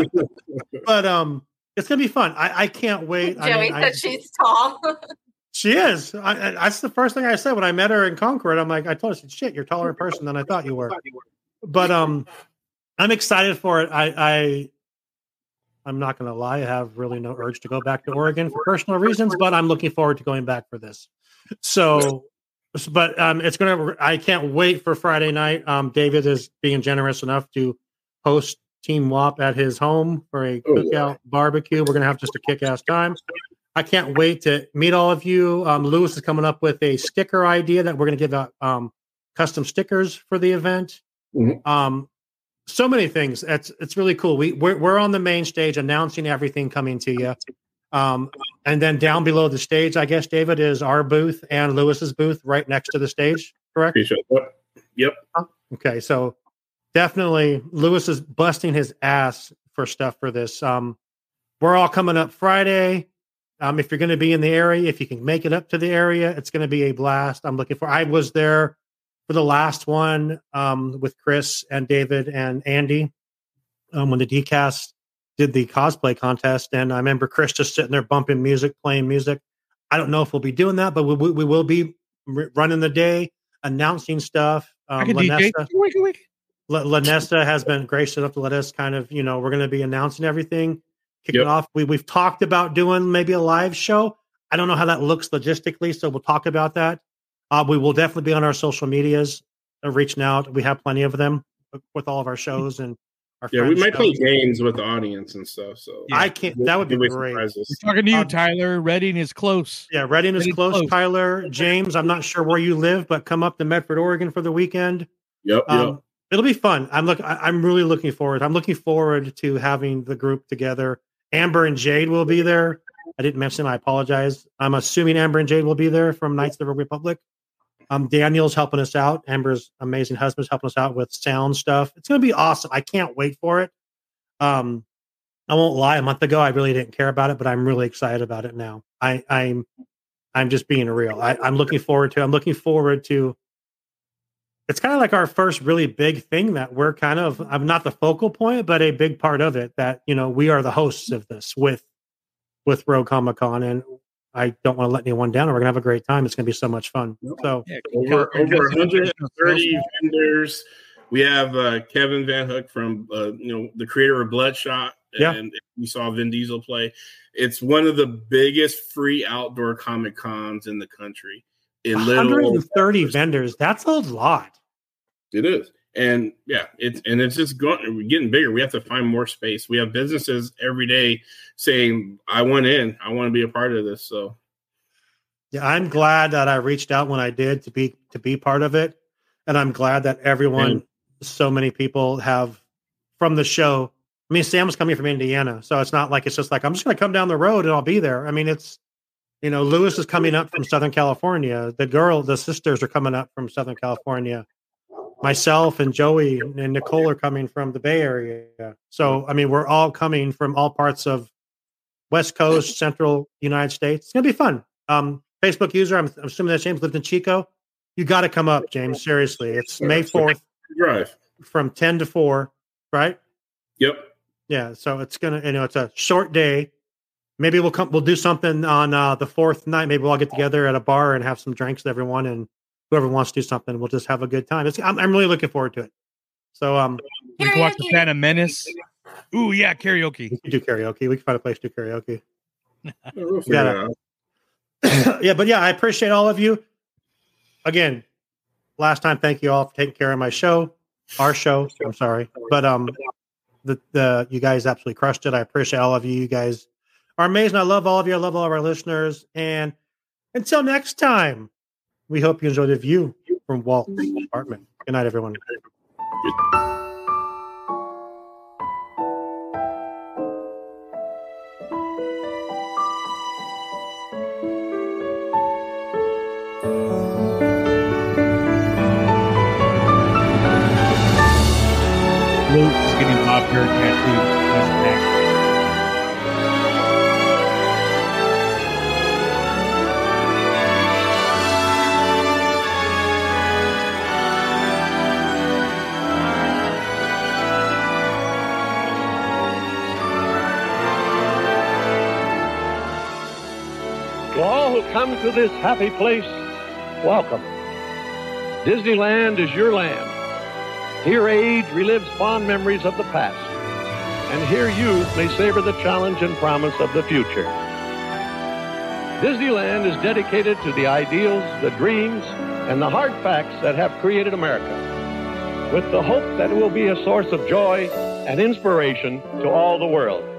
it's gonna be fun. I can't wait. Joey said she's tall. She is. That's the first thing I said when I met her in Concord. I'm like, I told her, shit, you're taller in person than I thought you were. But I'm excited for it. I'm not going to lie. I have really no urge to go back to Oregon for personal reasons, but I'm looking forward to going back for this. So, but I can't wait for Friday night. David is being generous enough to host Team WAP at his home for a cookout barbecue. We're going to have just a kick-ass time. I can't wait to meet all of you. Lewis is coming up with a sticker idea that we're going to give out custom stickers for the event. Mm-hmm. So many things. It's really cool. We're on the main stage announcing everything coming to you. And then down below the stage, I guess, David, is our booth and Lewis's booth right next to the stage, correct? Yep. Okay, so definitely Lewis is busting his ass for stuff for this. We're all coming up Friday. If you're going to be in the area, if you can make it up to the area, it's going to be a blast. I was there for the last one with Chris and David and Andy when the DCast did the cosplay contest. And I remember Chris just sitting there bumping music, playing music. I don't know if we'll be doing that, but we will be running the day, announcing stuff. Lanessa has been gracious enough to let us kind of, we're going to be announcing everything, kicking off. We've talked about doing maybe a live show. I don't know how that looks logistically, so we'll talk about that. We will definitely be on our social medias, reaching out. We have plenty of them with all of our shows and our we might play games with the audience and stuff. So I can't. That would be great. We're talking to you, Tyler. Reading is close. Yeah, Reading is close. Tyler, James. I'm not sure where you live, but come up to Medford, Oregon for the weekend. Yep. It'll be fun. I'm really looking forward. I'm looking forward to having the group together. Amber and Jade will be there. I didn't mention. I apologize. I'm assuming Amber and Jade will be there from Knights of the Rogue Republic. Daniel's helping us out. Amber's amazing husband's helping us out with sound stuff. It's going to be awesome. I can't wait for it. I won't lie. A month ago, I really didn't care about it, but I'm really excited about it now. I'm just being real. I'm looking forward to. It's kind of like our first really big thing that we're kind of. I'm not the focal point, but a big part of it. That we are the hosts of this with Rogue Comic-Con, and I don't want to let anyone down. We're gonna have a great time. It's gonna be so much fun. So over 130 vendors. We have Kevin Van Hook from the creator of Bloodshot, and we saw Vin Diesel play. It's one of the biggest free outdoor Comic Cons in the country. 130 vendors. That's a lot. It is. And it's just we're getting bigger. We have to find more space. We have businesses every day saying, I want in, I want to be a part of this. So Yeah, I'm glad that I reached out when I did to be part of it, and I'm glad that everyone, so many people have from the show. I mean, Sam was coming from Indiana, so it's not like it's just like I'm just going to come down the road and I'll be there. I mean, it's Lewis is coming up from Southern California. The sisters are coming up from Southern California. Myself and Joey and Nicole are coming from the Bay Area. So, I mean, we're all coming from all parts of West Coast, Central United States. It's going to be fun. Facebook user, I'm assuming that James lived in Chico. You got to come up, James. Seriously. It's May 4th from 10 to 4, right? Yep. Yeah. So it's going to, it's a short day. Maybe we'll do something on the fourth night. Maybe we'll all get together at a bar and have some drinks with everyone, and whoever wants to do something, we'll just have a good time. I'm really looking forward to it. So we can watch the Phantom Menace. Ooh, yeah, karaoke. We can do karaoke. We can find a place to do karaoke. But I appreciate all of you. Again, last time, thank you all for taking care of our show. I'm sorry, but you guys absolutely crushed it. I appreciate all of you. You guys are amazing. I love all of you. I love all of our listeners. And until next time, we hope you enjoy the view from Walt's apartment. Good night, everyone. Luke is getting Bob Burr tattooed. To all who come to this happy place, welcome. Disneyland is your land. Here age relives fond memories of the past, and here youth may savor the challenge and promise of the future. Disneyland is dedicated to the ideals, the dreams, and the hard facts that have created America, with the hope that it will be a source of joy and inspiration to all the world.